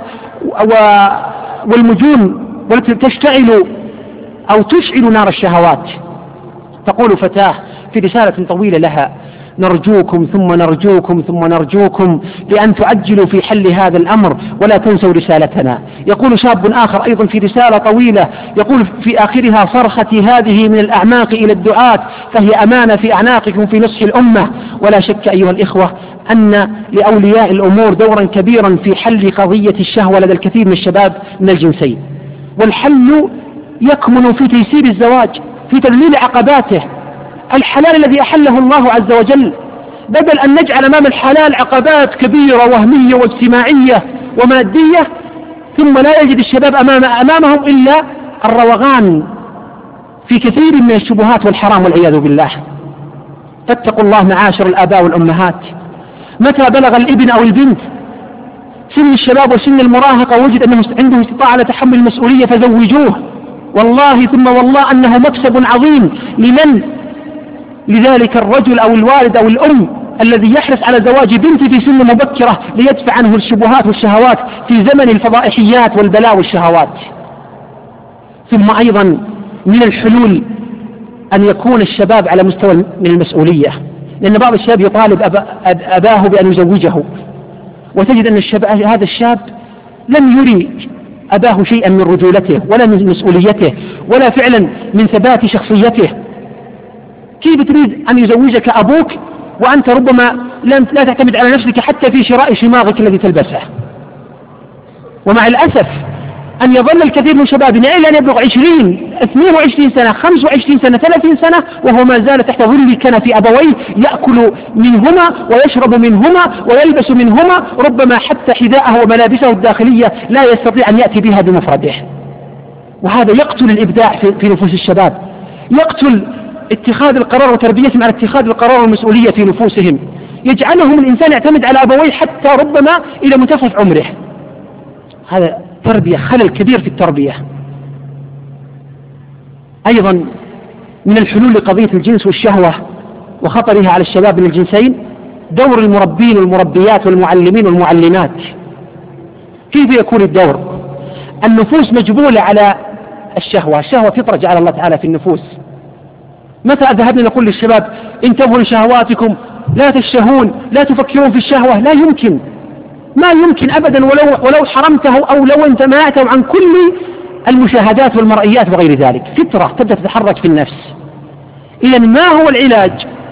والمجون والتي تشتعل أو تشعل نار الشهوات. تقول فتاة في رسالة طويلة لها: نرجوكم ثم نرجوكم ثم نرجوكم بأن تعجلوا في حل هذا الأمر ولا تنسوا رسالتنا. يقول شاب آخر أيضا في رسالة طويلة، يقول في آخرها: صرختي هذه من الأعماق إلى الدعاة، فهي أمانة في أعناقكم في نصح الأمة. ولا شك أيها الإخوة أن لأولياء الأمور دورا كبيرا في حل قضية الشهوة لدى الكثير من الشباب من الجنسين، والحل يكمن في تيسير الزواج، في تذليل عقباته، الحلال الذي أحله الله عز وجل، بدل أن نجعل أمام الحلال عقبات كبيرة وهمية واجتماعية ومادية، ثم لا يجد الشباب أمام أمامهم إلا الروغان في كثير من الشبهات والحرام والعياذ بالله. فاتقوا الله معاشر الآباء والأمهات، متى بلغ الابن أو البنت سن الشباب وسن المراهقة وجد أنه عنده استطاعة على تحمل المسؤولية فزوجوه، والله ثم والله أنه مكسب عظيم لمن؟ لذلك الرجل أو الوالد أو الأم الذي يحرص على زواج بنته في سن مبكرة ليدفع عنه الشبهات والشهوات في زمن الفضائحيات والبلاء والشهوات. ثم أيضا من الحلول أن يكون الشباب على مستوى من المسؤولية، لأن بعض الشباب يطالب أبا أباه بأن يزوجه، وتجد أن الشباب هذا الشاب لم يري أباه شيئا من رجولته ولا من مسؤوليته ولا فعلا من ثبات شخصيته. كيف تريد أن يزوجك أبوك وأنت ربما لا تعتمد على نفسك حتى في شراء شماغك الذي تلبسه؟ ومع الأسف أن يظل الكثير من شبابنا إلى أن يبلغ عشرين اثنين وعشرين سنة خمس وعشرين سنة ثلاثين سنة وهو ما زال تحت ظل كنف أبويه، يأكل منهما ويشرب منهما ويلبس منهما، ربما حتى حذاءه وملابسه الداخلية لا يستطيع أن يأتي بها بمفرده. وهذا يقتل الإبداع في نفوس الشباب، يقتل اتخاذ القرار وتربيتهم على اتخاذ القرار والمسؤولية في نفوسهم، يجعلهم الإنسان يعتمد على أبويه حتى ربما إلى منتصف عمره. هذا تربية، خلل كبير في التربية. أيضا من الحلول لقضية الجنس والشهوة وخطرها على الشباب من الجنسين دور المربين والمربيات والمعلمين والمعلمات. كيف يكون الدور؟ النفوس مجبولة على الشهوة، الشهوة فطرة جعل الله تعالى في النفوس. متى ذهبنا نقول للشباب انتبهوا لشهواتكم، لا تشتهون، لا تفكرون في الشهوة؟ لا يمكن، ما يمكن أبدا، ولو, ولو حرمته أو لو انت منعته عن كل المشاهدات والمرئيات وغير ذلك. فطرة تبدأ تتحرك في النفس. إذن ما هو العلاج؟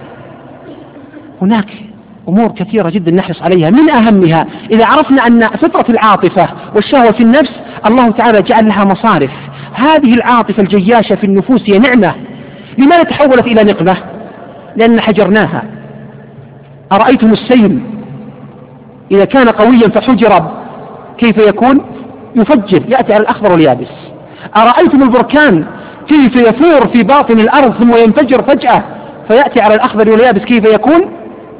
هناك أمور كثيرة جدا نحرص عليها، من أهمها إذا عرفنا أن فطرة العاطفة والشهوة في النفس الله تعالى جعل لها مصارف. هذه العاطفة الجياشة في النفوس هي نعمة. لماذا تحولت إلى نقمة؟ لأن حجرناها. أرأيتم السيل إذا كان قويا فحجر كيف يكون؟ يفجر، يأتي على الأخضر واليابس. أرأيتم البركان كيف يفور في باطن الأرض ثم ينفجر فجأة فيأتي على الأخضر واليابس كيف يكون؟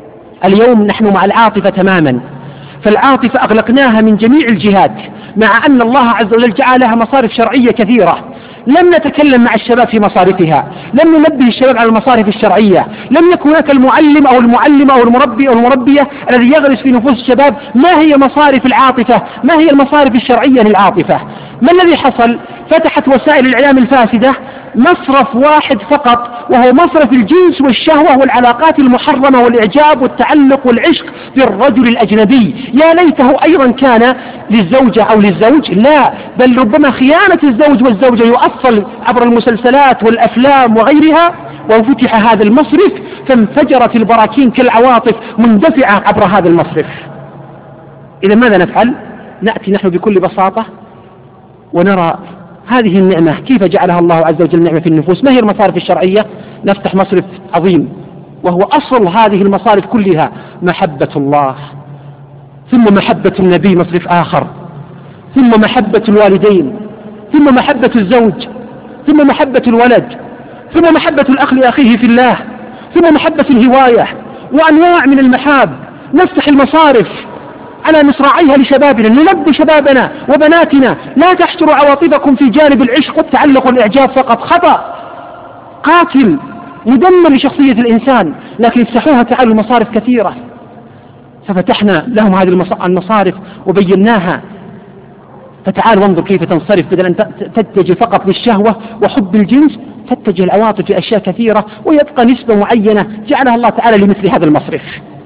اليوم نحن مع العاطفة تماما، فالعاطفة أغلقناها من جميع الجهات، مع أن الله عز وجل جعلها مصارف شرعية كثيرة. لم نتكلم مع الشباب في مصارفها، لم ننبه الشباب على المصارف الشرعية، لم يكن هناك المعلم أو المعلمة أو المربي أو المربية الذي يغرس في نفوس الشباب ما هي مصارف العاطفة، ما هي المصارف الشرعية للعاطفة. ما الذي حصل؟ فتحت وسائل الإعلام الفاسدة مصرف واحد فقط، وهو مصرف الجنس والشهوة والعلاقات المحرمة والإعجاب والتعلق والعشق بالرجل الأجنبي. يا ليته أيضا كان للزوجة أو للزوج، لا، بل ربما خيانة الزوج والزوجة يؤصل عبر المسلسلات والأفلام وغيرها، وفتح هذا المصرف فانفجرت البراكين كالعواطف مندفعة عبر هذا المصرف. إذا ماذا نفعل؟ نأتي نحن بكل بساطة ونرى هذه النعمة كيف جعلها الله عز وجل نعمة في النفوس. ما هي المصارف الشرعية؟ نفتح مصرف عظيم وهو أصل هذه المصارف كلها محبة الله، ثم محبة النبي مصرف آخر، ثم محبة الوالدين، ثم محبة الزوج، ثم محبة الولد، ثم محبة الأخ لأخيه في الله، ثم محبة الهواية وأنواع من المحاب. نفتح المصارف على مصراعيها لشبابنا، ننبه شبابنا وبناتنا لا تحشروا عواطفكم في جانب العشق والتعلق والإعجاب فقط، خطأ قاتل مدمر لشخصية الإنسان، لكن افتحوها تعالوا المصارف كثيرة. ففتحنا لهم هذه المصارف وبيناها، فتعال وانظر كيف تنصرف، بدل أن تتجه فقط للشهوة وحب الجنس تتجه العواطف في أشياء كثيرة، ويبقى نسبة معينة جعلها الله تعالى لمثل هذا المصرف.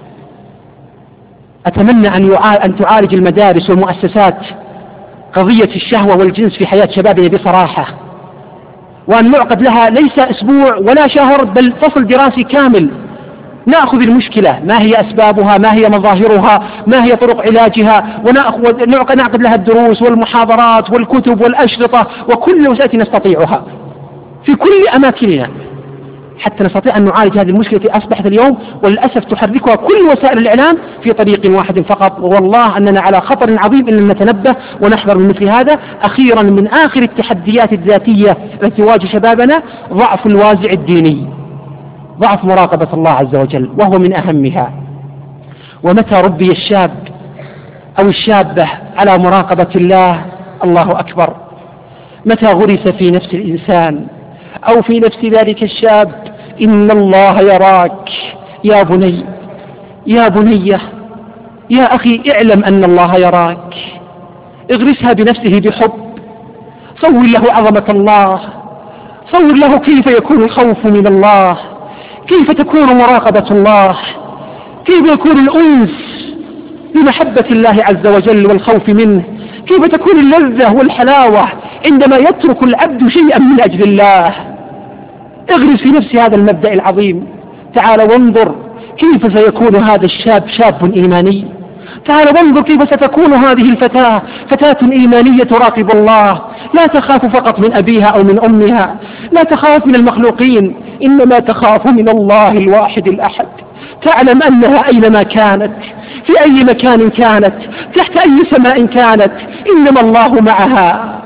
أتمنى أن تعالج المدارس والمؤسسات قضية الشهوة والجنس في حياة شبابنا بصراحة، وأن نعقد لها ليس أسبوع ولا شهر بل فصل دراسي كامل، نأخذ المشكلة ما هي أسبابها، ما هي مظاهرها، ما هي طرق علاجها، ونعقد لها الدروس والمحاضرات والكتب والأشرطة وكل وسائل نستطيعها في كل أماكننا حتى نستطيع أن نعالج هذه المشكلة التي أصبحت اليوم وللأسف تحركها كل وسائل الإعلام في طريق واحد فقط. والله أننا على خطر عظيم إن نتنبه ونحذر من مثل هذا. أخيرا، من آخر التحديات الذاتية التي تواجه شبابنا ضعف الوازع الديني، ضعف مراقبة الله عز وجل، وهو من أهمها. ومتى ربي الشاب أو الشابة على مراقبة الله، الله أكبر، متى غرس في نفس الإنسان أو في نفس ذلك الشاب إن الله يراك يا بني يا بنية يا أخي، اعلم أن الله يراك، اغرسها بنفسه بحب، صور له عظمة الله، صور له كيف يكون الخوف من الله، كيف تكون مراقبة الله، كيف يكون الأنس بمحبة الله عز وجل والخوف منه، كيف تكون اللذة والحلاوة عندما يترك العبد شيئا من أجل الله. اغرس في نفس هذا المبدأ العظيم. تعال وانظر كيف سيكون هذا الشاب شاب إيماني، تعال وانظر كيف ستكون هذه الفتاة فتاة إيمانية تراقب الله، لا تخاف فقط من أبيها أو من أمها، لا تخاف من المخلوقين، إنما تخاف من الله الواحد الأحد. تعلم أنها أينما كانت، في أي مكان كانت، تحت أي سماء كانت، إنما الله معها،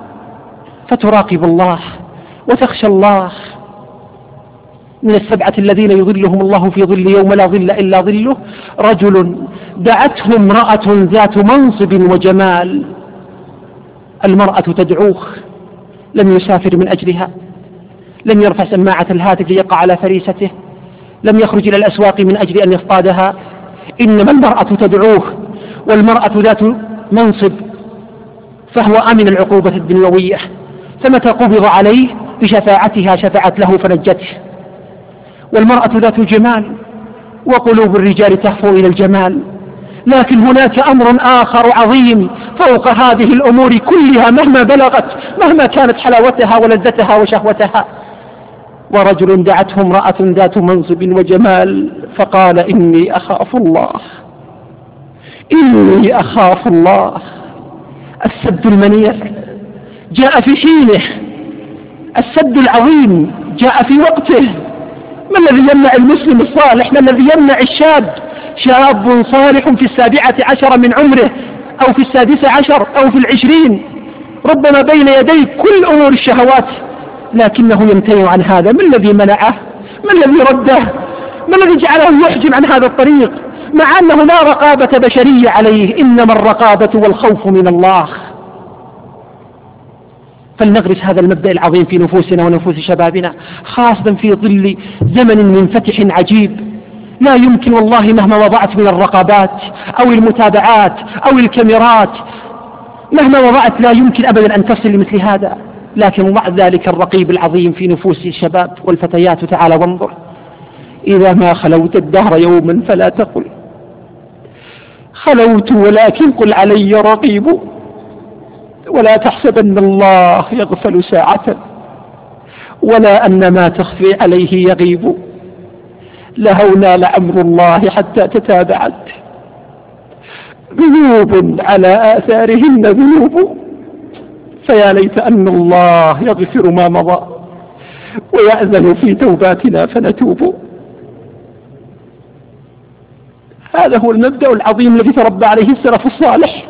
فتراقب الله وتخشى الله. من السبعة الذين يظلهم الله في ظل يوم لا ظل إلا ظله رجل دعته امرأة ذات منصب وجمال. المرأة تدعوه، لم يسافر من أجلها، لم يرفع سماعة الهاتف ليقع على فريسته، لم يخرج إلى الأسواق من أجل أن يصطادها، إنما المرأة تدعوه، والمرأة ذات منصب فهو أمن العقوبة الدنيوية، فمتى قبض عليه بشفاعتها شفعت له فنجته. والمرأة ذات جمال، وقلوب الرجال تهفو إلى الجمال، لكن هناك أمر آخر عظيم فوق هذه الأمور كلها مهما بلغت، مهما كانت حلاوتها ولذتها وشهوتها. ورجل دعته امرأة ذات منصب وجمال فقال إني أخاف الله، إني أخاف الله. السد المنيع جاء في حينه، السد العظيم جاء في وقته. ما الذي يمنع المسلم الصالح، ما الذي يمنع الشاب، شاب صالح في السابعة عشر من عمره أو في السادسة عشر أو في العشرين، ربما بين يديه كل أمور الشهوات، لكنه يمتنع عن هذا. ما الذي منعه؟ ما الذي رده؟ ما الذي جعله يحجم عن هذا الطريق مع أنه لا رقابة بشرية عليه، إنما الرقابة والخوف من الله؟ فلنغرس هذا المبدأ العظيم في نفوسنا ونفوس شبابنا، خاصة في ظل زمن منفتح عجيب. لا يمكن والله مهما وضعت من الرقابات أو المتابعات أو الكاميرات، مهما وضعت لا يمكن أبدا أن تصل لمثل هذا. لكن ومع ذلك الرقيب العظيم في نفوس الشباب والفتيات، تعالى وانظر: إذا ما خلوت الدهر يوما فلا تقل خلوت، ولكن قل علي رقيب. ولا تحسبن الله يغفل ساعة، ولا أن ما تخفي عليه يغيب. لهونا لأمر الله حتى تتابعت ذنوب على آثارهن ذنوب، فيا ليت أن الله يغفر ما مضى ويأذن في توباتنا فنتوب. هذا هو المبدأ العظيم الذي تربى عليه السلف الصالح،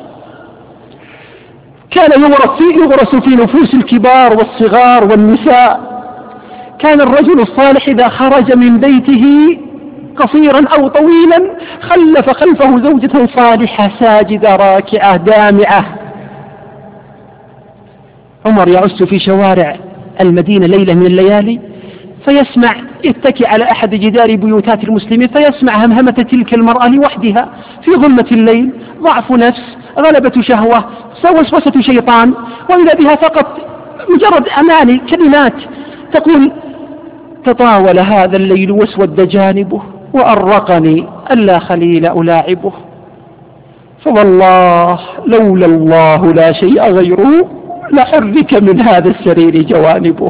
كان يغرس في نفوس الكبار والصغار والنساء. كان الرجل الصالح إذا خرج من بيته قصيرا أو طويلا خلف خلفه زوجة صالحة ساجدة راكعة دامعة. عمر يعس في شوارع المدينة ليلة من الليالي فيسمع، يتكي على أحد جدار بيوتات المسلمين فيسمع همهمة تلك المرأة لوحدها في ظلمة الليل، ضعف نفس، غلبة شهوة، وسوسة شيطان، وإذا بها فقط مجرد أماني كلمات تقول: تطاول هذا الليل واسود جانبه وأرقني ألا خليل ألاعبه، فوالله لولا الله لا شيء غيره لحرك من هذا السرير جوانبه.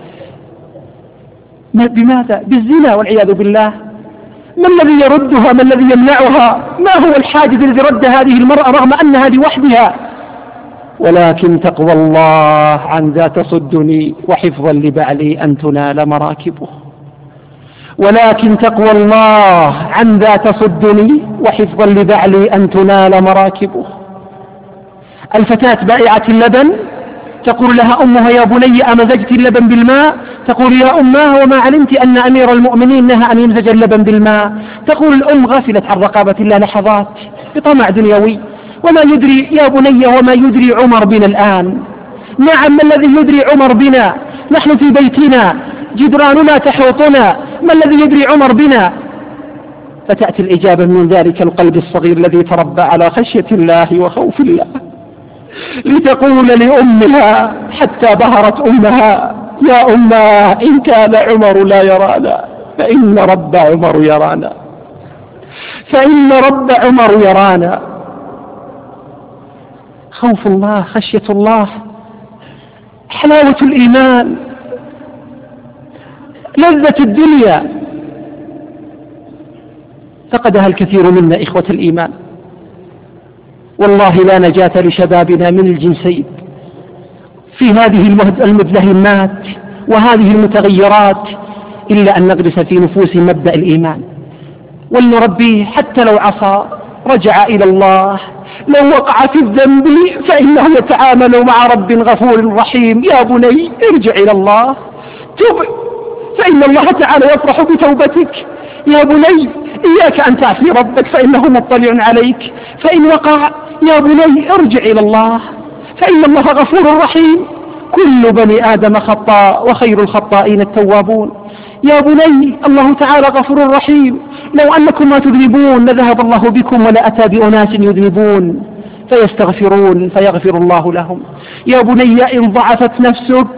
بماذا؟ بالزنا والعياذ بالله. ما الذي يردها؟ ما الذي يمنعها؟ ما هو الحاجز الذي رد هذه المرأة رغم أنها لوحدها؟ ولكن تقوى الله عن ذا تصدني وحفظا لبعلي أن تنال مراكبه. ولكن تقوى الله عن ذا تصدني وحفظا لبعلي أن تنال مراكبه. الفتاة بائعة اللبن تقول لها أمها: يا بني أمزجت اللبن بالماء؟ تقول: يا أماه وما علمت أن أمير المؤمنين نهى أن يمزج اللبن بالماء. تقول الأم غفلت عن رقابة الله لحظات بطمع دنيوي: وما يدري يا بني وما يدري عمر بنا الآن؟ نعم، ما الذي يدري عمر بنا؟ نحن في بيتنا جدراننا تحوطنا، ما الذي يدري عمر بنا؟ فتأتي الإجابة من ذلك القلب الصغير الذي تربى على خشية الله وخوف الله، لتقول لأمها حتى بهرت أمها: يا أماه إن كان عمر لا يرانا فإن رب عمر يرانا، فإن رب عمر يرانا. خوف الله، خشية الله، حلاوة الإيمان، لذة الدنيا فقدها الكثير منا إخوة الإيمان. والله لا نجاة لشبابنا من الجنسين في هذه المدلهمات وهذه المتغيرات إلا أن نغرس في نفوسهم مبدأ الإيمان، ولنربيه حتى لو عصى رجع إلى الله، لو وقع في الذنب فإنه يتعامل مع رب غفور رحيم. يا بني ارجع إلى الله، تب فإن الله تعالى يفرح بتوبتك. يا بني إياك أن تعصي ربك فإنه مطلع عليك. فإن وقع يا بني ارجع إلى الله فإن الله غفور رحيم. كل بني آدم خطاء وخير الخطائين التوابون. يا بني الله تعالى غفور رحيم، لو أنكم ما تذنبون لذهب الله بكم ولا أتى بأناس يذنبون فيستغفرون فيغفر الله لهم. يا بني إن ضعفت نفسك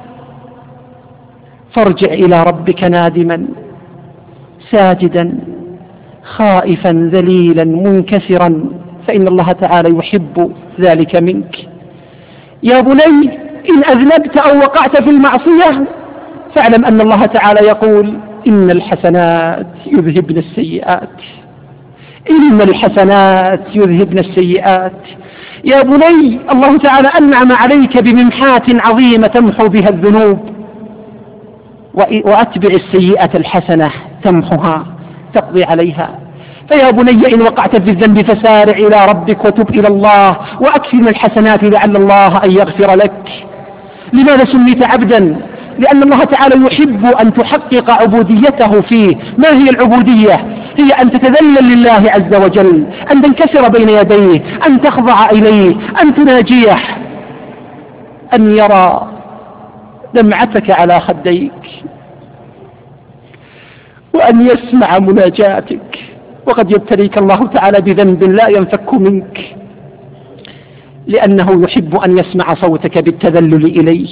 فارجع إلى ربك نادما ساجدا خائفا ذليلا منكسرا، فإن الله تعالى يحب ذلك منك. يا بني إن أذنبت أو وقعت في المعصية فاعلم أن الله تعالى يقول: إن الحسنات يذهبن السيئات، إن الحسنات يذهبن السيئات. يا بني الله تعالى أنعم عليك بمنحات عظيمة تمحو بها الذنوب، وأتبع السيئة الحسنة تمحها تقضي عليها. فيا بني إن وقعت في الذنب فسارع إلى ربك وتب إلى الله وأكثر من الحسنات لعل الله أن يغفر لك. لماذا سميت عبدا؟ لأن الله تعالى يحب أن تحقق عبوديته فيه. ما هي العبودية؟ هي أن تتذلل لله عز وجل، أن تنكسر بين يديه، أن تخضع إليه، أن تناجيه، أن يرى دمعتك على خديك، وأن يسمع مناجاتك. وقد يبتليك الله تعالى بذنب لا ينفك منك، لأنه يحب أن يسمع صوتك بالتذلل إليه.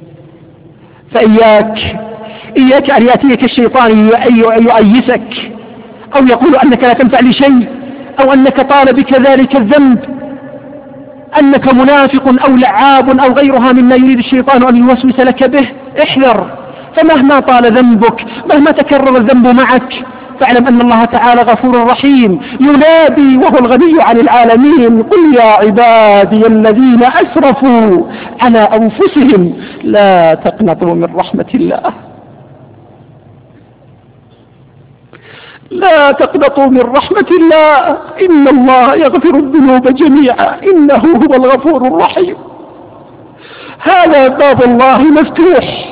فإياك إياك أن يأتيك الشيطان يؤيسك أو يقول أنك لا تنفع لشيء، أو أنك طال بك ذلك الذنب، أنك منافق أو لعاب أو غيرها مما يريد الشيطان أن يوسوس لك به. احذر، فمهما طال ذنبك، مهما تكرر الذنب معك، فاعلم أن الله تعالى غفور رحيم، ينادي وهو الغني عن العالمين: قل يا عبادي الذين أسرفوا على أنفسهم لا تقنطوا من رحمة الله، لا تقنطوا من رحمة الله، إن الله يغفر الذنوب جميعا إنه هو الغفور الرحيم. هذا باب الله مفتوح،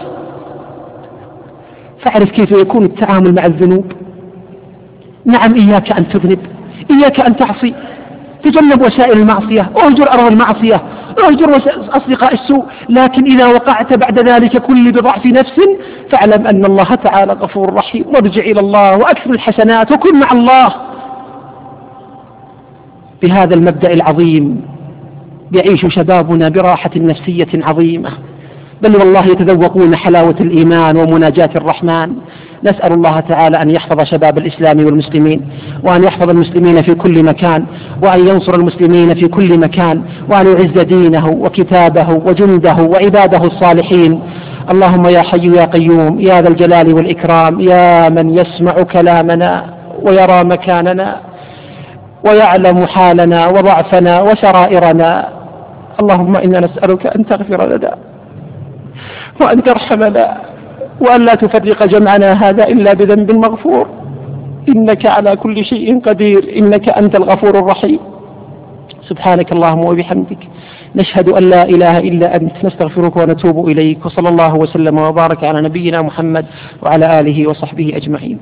فاعرف كيف يكون التعامل مع الذنوب. نعم، إياك أن تذنب، إياك أن تعصي، تجنب وسائل المعصية، اهجر أرض المعصية، اهجر أصدقاء السوء، لكن إذا وقعت بعد ذلك كل بضعف نفس فاعلم أن الله تعالى غفور رحيم، وارجع إلى الله وأكثر الحسنات وكن مع الله. بهذا المبدأ العظيم يعيش شبابنا براحة نفسية عظيمة، بل والله يتذوقون حلاوة الإيمان ومناجاة الرحمن. نسأل الله تعالى أن يحفظ شباب الإسلام والمسلمين، وأن يحفظ المسلمين في كل مكان، وأن ينصر المسلمين في كل مكان، وأن يعز دينه وكتابه وجنده وعباده الصالحين. اللهم يا حي يا قيوم يا ذا الجلال والإكرام، يا من يسمع كلامنا ويرى مكاننا ويعلم حالنا وضعفنا وسرائرنا، اللهم إنا نسألك أن تغفر لنا وأن ترحمنا، وأن لا تفرق جمعنا هذا إلا بذنب مغفور، إنك على كل شيء قدير، إنك أنت الغفور الرحيم. سبحانك اللهم وبحمدك، نشهد أن لا إله إلا أنت، نستغفرك ونتوب إليك، وصلى الله وسلم وبارك على نبينا محمد وعلى آله وصحبه أجمعين.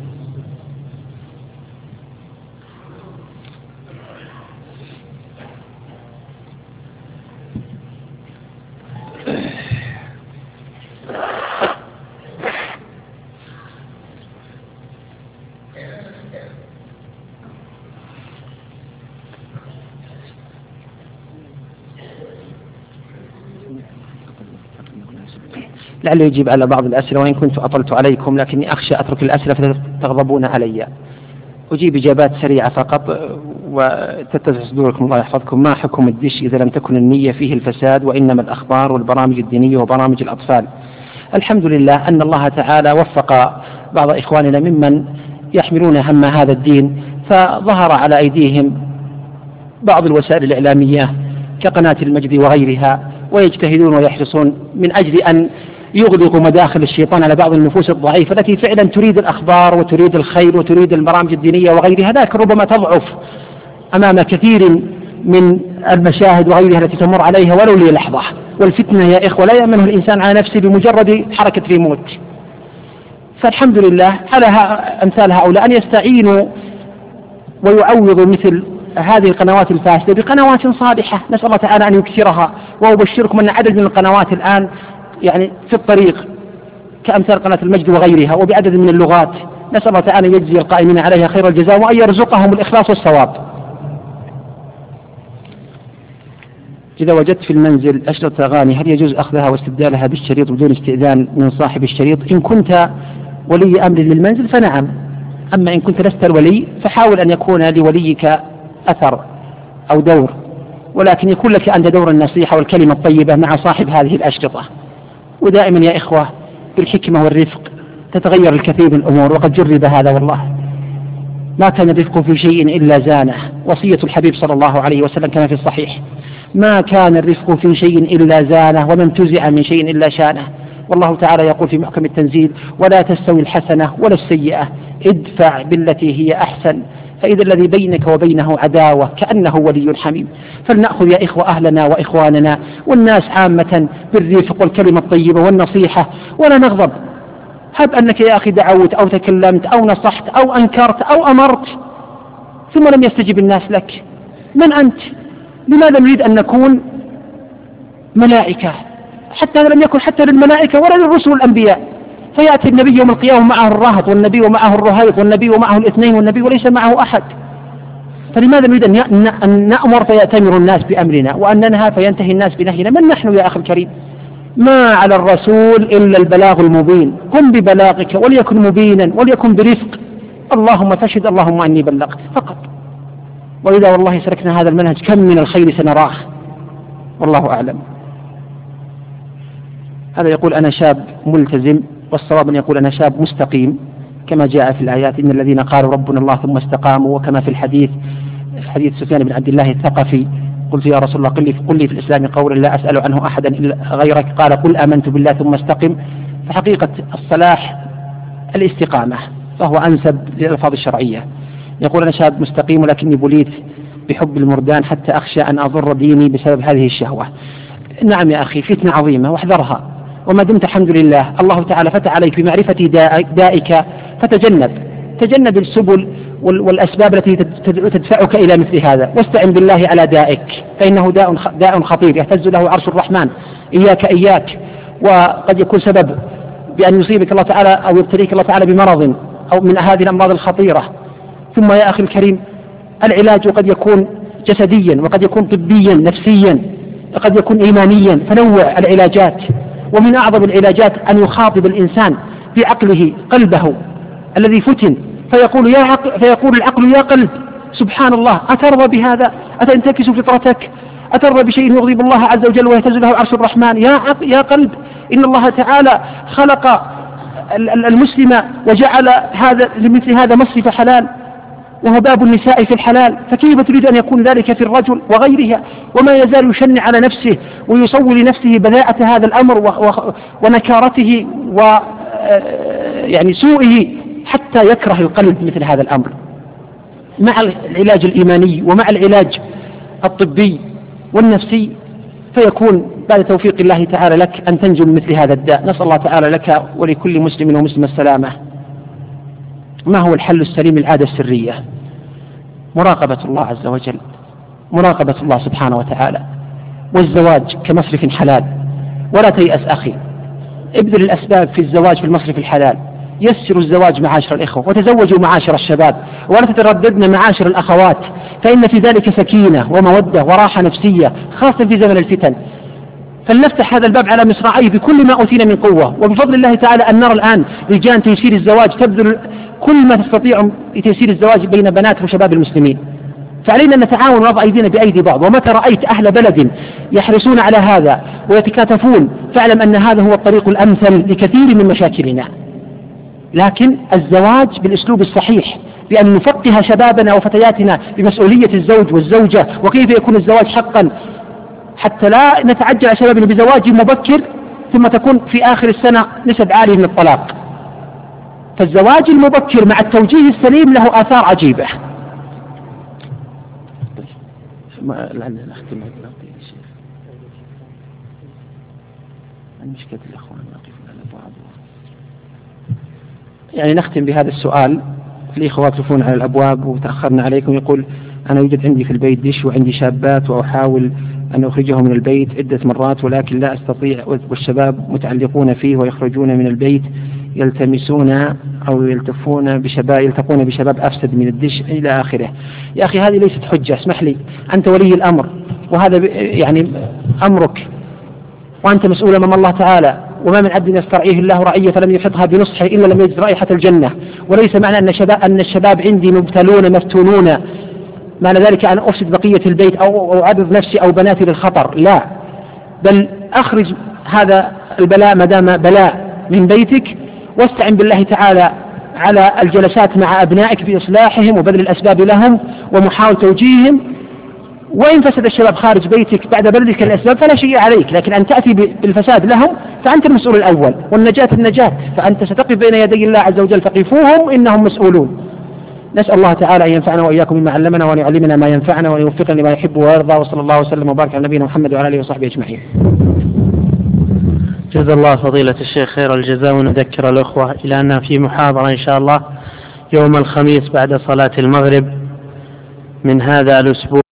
لعله يجيب على بعض الأسئلة، وإن كنت أطلت عليكم لكني أخشى أترك الأسئلة فتغضبون علي. أجيب إجابات سريعة فقط وتتسع صدوركم الله يحفظكم. ما حكم الدش إذا لم تكن النية فيه الفساد، وإنما الأخبار والبرامج الدينية وبرامج الأطفال؟ الحمد لله أن الله تعالى وفق بعض إخواننا ممن يحملون هم هذا الدين، فظهر على أيديهم بعض الوسائل الإعلامية كقناة المجد وغيرها، ويجتهدون ويحرصون من أجل أن يغلقوا مداخل الشيطان على بعض النفوس الضعيفة التي فعلا تريد الأخبار وتريد الخير وتريد البرامج الدينية وغيرها، لكن ربما تضعف أمام كثير من المشاهد وغيرها التي تمر عليها ولو للحظة. والفتنة يا إخوة لا يأمنه الإنسان على نفسه بمجرد حركة ريموت. فالحمد لله على أمثال هؤلاء أن يستعينوا ويعوضوا مثل هذه القنوات الفاسدة بقنوات صالحة، نسأل الله تعالى أن يكثرها. وأبشركم أن عدد من القنوات الآن يعني في الطريق كأمثال قناة المجد وغيرها، وبعدد من اللغات، نسأل الله تعالى أن يجزي القائمين عليها خير الجزاء وأن يرزقهم الإخلاص والصواب. إذا وجدت في المنزل أشرطة أغاني هل يجوز أخذها واستبدالها بالشريط بدون استئذان من صاحب الشريط؟ إن كنت ولي أمر للمنزل فنعم، أما إن كنت لست الولي فحاول أن يكون لوليك أثر أو دور، ولكن يكون لك أنت دور النصيحة والكلمة الطيبة مع صاحب هذه الأشرطة. ودائما يا إخوة بالحكمة والرفق تتغير الكثير من الأمور، وقد جرب هذا والله. ما كان الرفق في شيء إلا زانه، وصية الحبيب صلى الله عليه وسلم كما في الصحيح: ما كان الرفق في شيء إلا زانه، وما انتزع من شيء إلا شانه. والله تعالى يقول في محكم التنزيل: ولا تستوي الحسنة ولا السيئة ادفع بالتي هي أحسن فإذا الذي بينك وبينه عداوة كأنه ولي حميم. فلنأخذ يا إخوة أهلنا وإخواننا والناس عامة بالرفق والكلمة الطيبة والنصيحة ولا نغضب. هب أنك يا أخي دعوت أو تكلمت أو نصحت أو أنكرت أو أمرت ثم لم يستجب الناس لك، من أنت؟ لماذا نريد أن نكون ملائكة؟ حتى لم يكن حتى للملائكة ولا للرسل والأنبياء. فيأتي النبي يوم القيامة معه الراهط والنبي ومعه الرهيط والنبي ومعه الاثنين والنبي وليس معه أحد. فلماذا نريد أن نأمر فيأتمر الناس بأمرنا وأن ننهى فينتهي الناس بنهينا؟ من نحن يا أخي الكريم؟ ما على الرسول إلا البلاغ المبين. قم ببلاغك وليكن مبينا وليكن برفق، اللهم فاشهد اللهم أني بلغت فقط. وإذا والله سلكنا هذا المنهج كم من الخير سنراه والله أعلم. هذا يقول أنا شاب ملتزم، والصواب أن يقول أنا شاب مستقيم كما جاء في الآيات إن الذين قالوا ربنا الله ثم استقاموا، وكما في الحديث في حديث سفيان بن عبد الله الثقفي قلت يا رسول الله قل لي, قل لي في الإسلام قولا لا أسأل عنه أحدا إلا غيرك، قال قل آمنت بالله ثم استقم. فحقيقة الصلاح الاستقامة، فهو أنسب للألفاظ الشرعية. يقول أنا شاب مستقيم ولكني بليت بحب المردان حتى أخشى أن أضر ديني بسبب هذه الشهوة. نعم يا أخي، فتنة عظيمة واحذرها، وما دمت الحمد لله الله تعالى فتح عليك بمعرفة دائك فتجنب تجنب السبل والأسباب التي تدفعك إلى مثل هذا، واستعن بالله على دائك فإنه داء داء خطير يهتز له عرش الرحمن. إياك إياك، وقد يكون سبب بأن يصيبك الله تعالى أو يبتليك الله تعالى بمرض أو من هذه الأمراض الخطيرة. ثم يا أخي الكريم العلاج قد يكون جسديا وقد يكون طبيا نفسيا وقد يكون إيمانيا، فنوع العلاجات. ومن أعظم العلاجات أن يخاطب الإنسان بعقله قلبه الذي فتن فيقول يا عقل فيقول العقل يا قلب سبحان الله أترضى بهذا؟ أتنتكس فطرتك؟ أترضى بشيء يغضب الله عز وجل ويهتز له عرش الرحمن؟ يا عقل يا قلب إن الله تعالى خلق المسلم وجعل هذا لمثل هذا مصرف حلال وهو باب النساء في الحلال، فكيف تريد أن يكون ذلك في الرجل وغيرها؟ وما يزال يشن على نفسه ويصور لنفسه بذاءة هذا الأمر ونكارته و يعني سوءه حتى يكره القلب مثل هذا الأمر. مع العلاج الإيماني ومع العلاج الطبي والنفسي فيكون بعد توفيق الله تعالى لك أن تنجو من مثل هذا الداء. نسأل الله تعالى لك ولكل مسلم ومسلم السلامة. ما هو الحل السليم للعادة السرية؟ مراقبة الله عز وجل، مراقبة الله سبحانه وتعالى، والزواج كمصرف حلال. ولا تيأس أخي، ابذل الأسباب في الزواج في المصرف الحلال. يسروا الزواج معاشر الإخوة، وتزوجوا معاشر الشباب، ولا تترددن معاشر الأخوات، فإن في ذلك سكينة ومودة وراحة نفسية خاصة في زمن الفتن. فلنفتح هذا الباب على مصراعيه بكل ما أوتينا من قوة، وبفضل الله تعالى أن نرى الآن لجان تيسير الزواج تبذل كل ما تستطيع لتيسير الزواج بين بنات وشباب المسلمين. فعلينا أن نتعاون ونضع أيدينا بأيدي بعض. ومتى رأيت أهل بلد يحرصون على هذا ويتكاتفون فاعلم أن هذا هو الطريق الأمثل لكثير من مشاكلنا. لكن الزواج بالأسلوب الصحيح، بأن نفقه شبابنا وفتياتنا بمسؤولية الزوج والزوجة وكيف يكون الزواج حقا، حتى لا نتعجل على شبابنا بزواج مبكر ثم تكون في آخر السنة نسب عالية من الطلاق. فالزواج المبكر مع التوجيه السليم له آثار عجيبة. يعني نختم بهذا السؤال. الإخوة يقفون على الأبواب وتأخرنا عليكم. يقول أنا يوجد عندي في البيت دش وعندي شابات وأحاول أن أخرجهم من البيت عدة مرات ولكن لا أستطيع، والشباب متعلقون فيه ويخرجون من البيت يلتمسون أو يلتفون بشباب يلتقون بشباب أفسد من الدش إلى آخره. يا أخي هذه ليست حجة، اسمح لي، أنت ولي الأمر وهذا يعني أمرك وأنت مسؤول أمام الله تعالى. وما من عبد يسترعيه الله رعية فلم يحطها بنصحه إلا لم يجد رائحة الجنة. وليس معنى أن الشباب, أن الشباب عندي مبتلون مفتونون معنى ذلك أن أفسد بقية البيت أو أعرض نفسي أو بناتي للخطر، لا، بل أخرج هذا البلاء مدام بلاء من بيتك، واستعن بالله تعالى على الجلسات مع أبنائك في إصلاحهم وبذل الأسباب لهم ومحاولة توجيههم. وإن فسد الشباب خارج بيتك بعد بذلك الأسباب فلا شيء عليك، لكن أن تأتي بالفساد لهم فأنت المسؤول الأول، والنجاة النجاة، فأنت ستقف بين يدي الله عز وجل فقفوهم إنهم مسؤولون. نسأل الله تعالى أن ينفعنا وإياكم بما علمنا وأن يعلمنا ما ينفعنا وأن يوفقنا لما يحب ويرضى، وصلى الله وسلم وبارك على نبينا محمد وعلى آله وصحبه أجمعين. جزا الله فضيلة الشيخ خير الجزاء، ونذكر الأخوة إلى أننا في محاضرة إن شاء الله يوم الخميس بعد صلاة المغرب من هذا الأسبوع.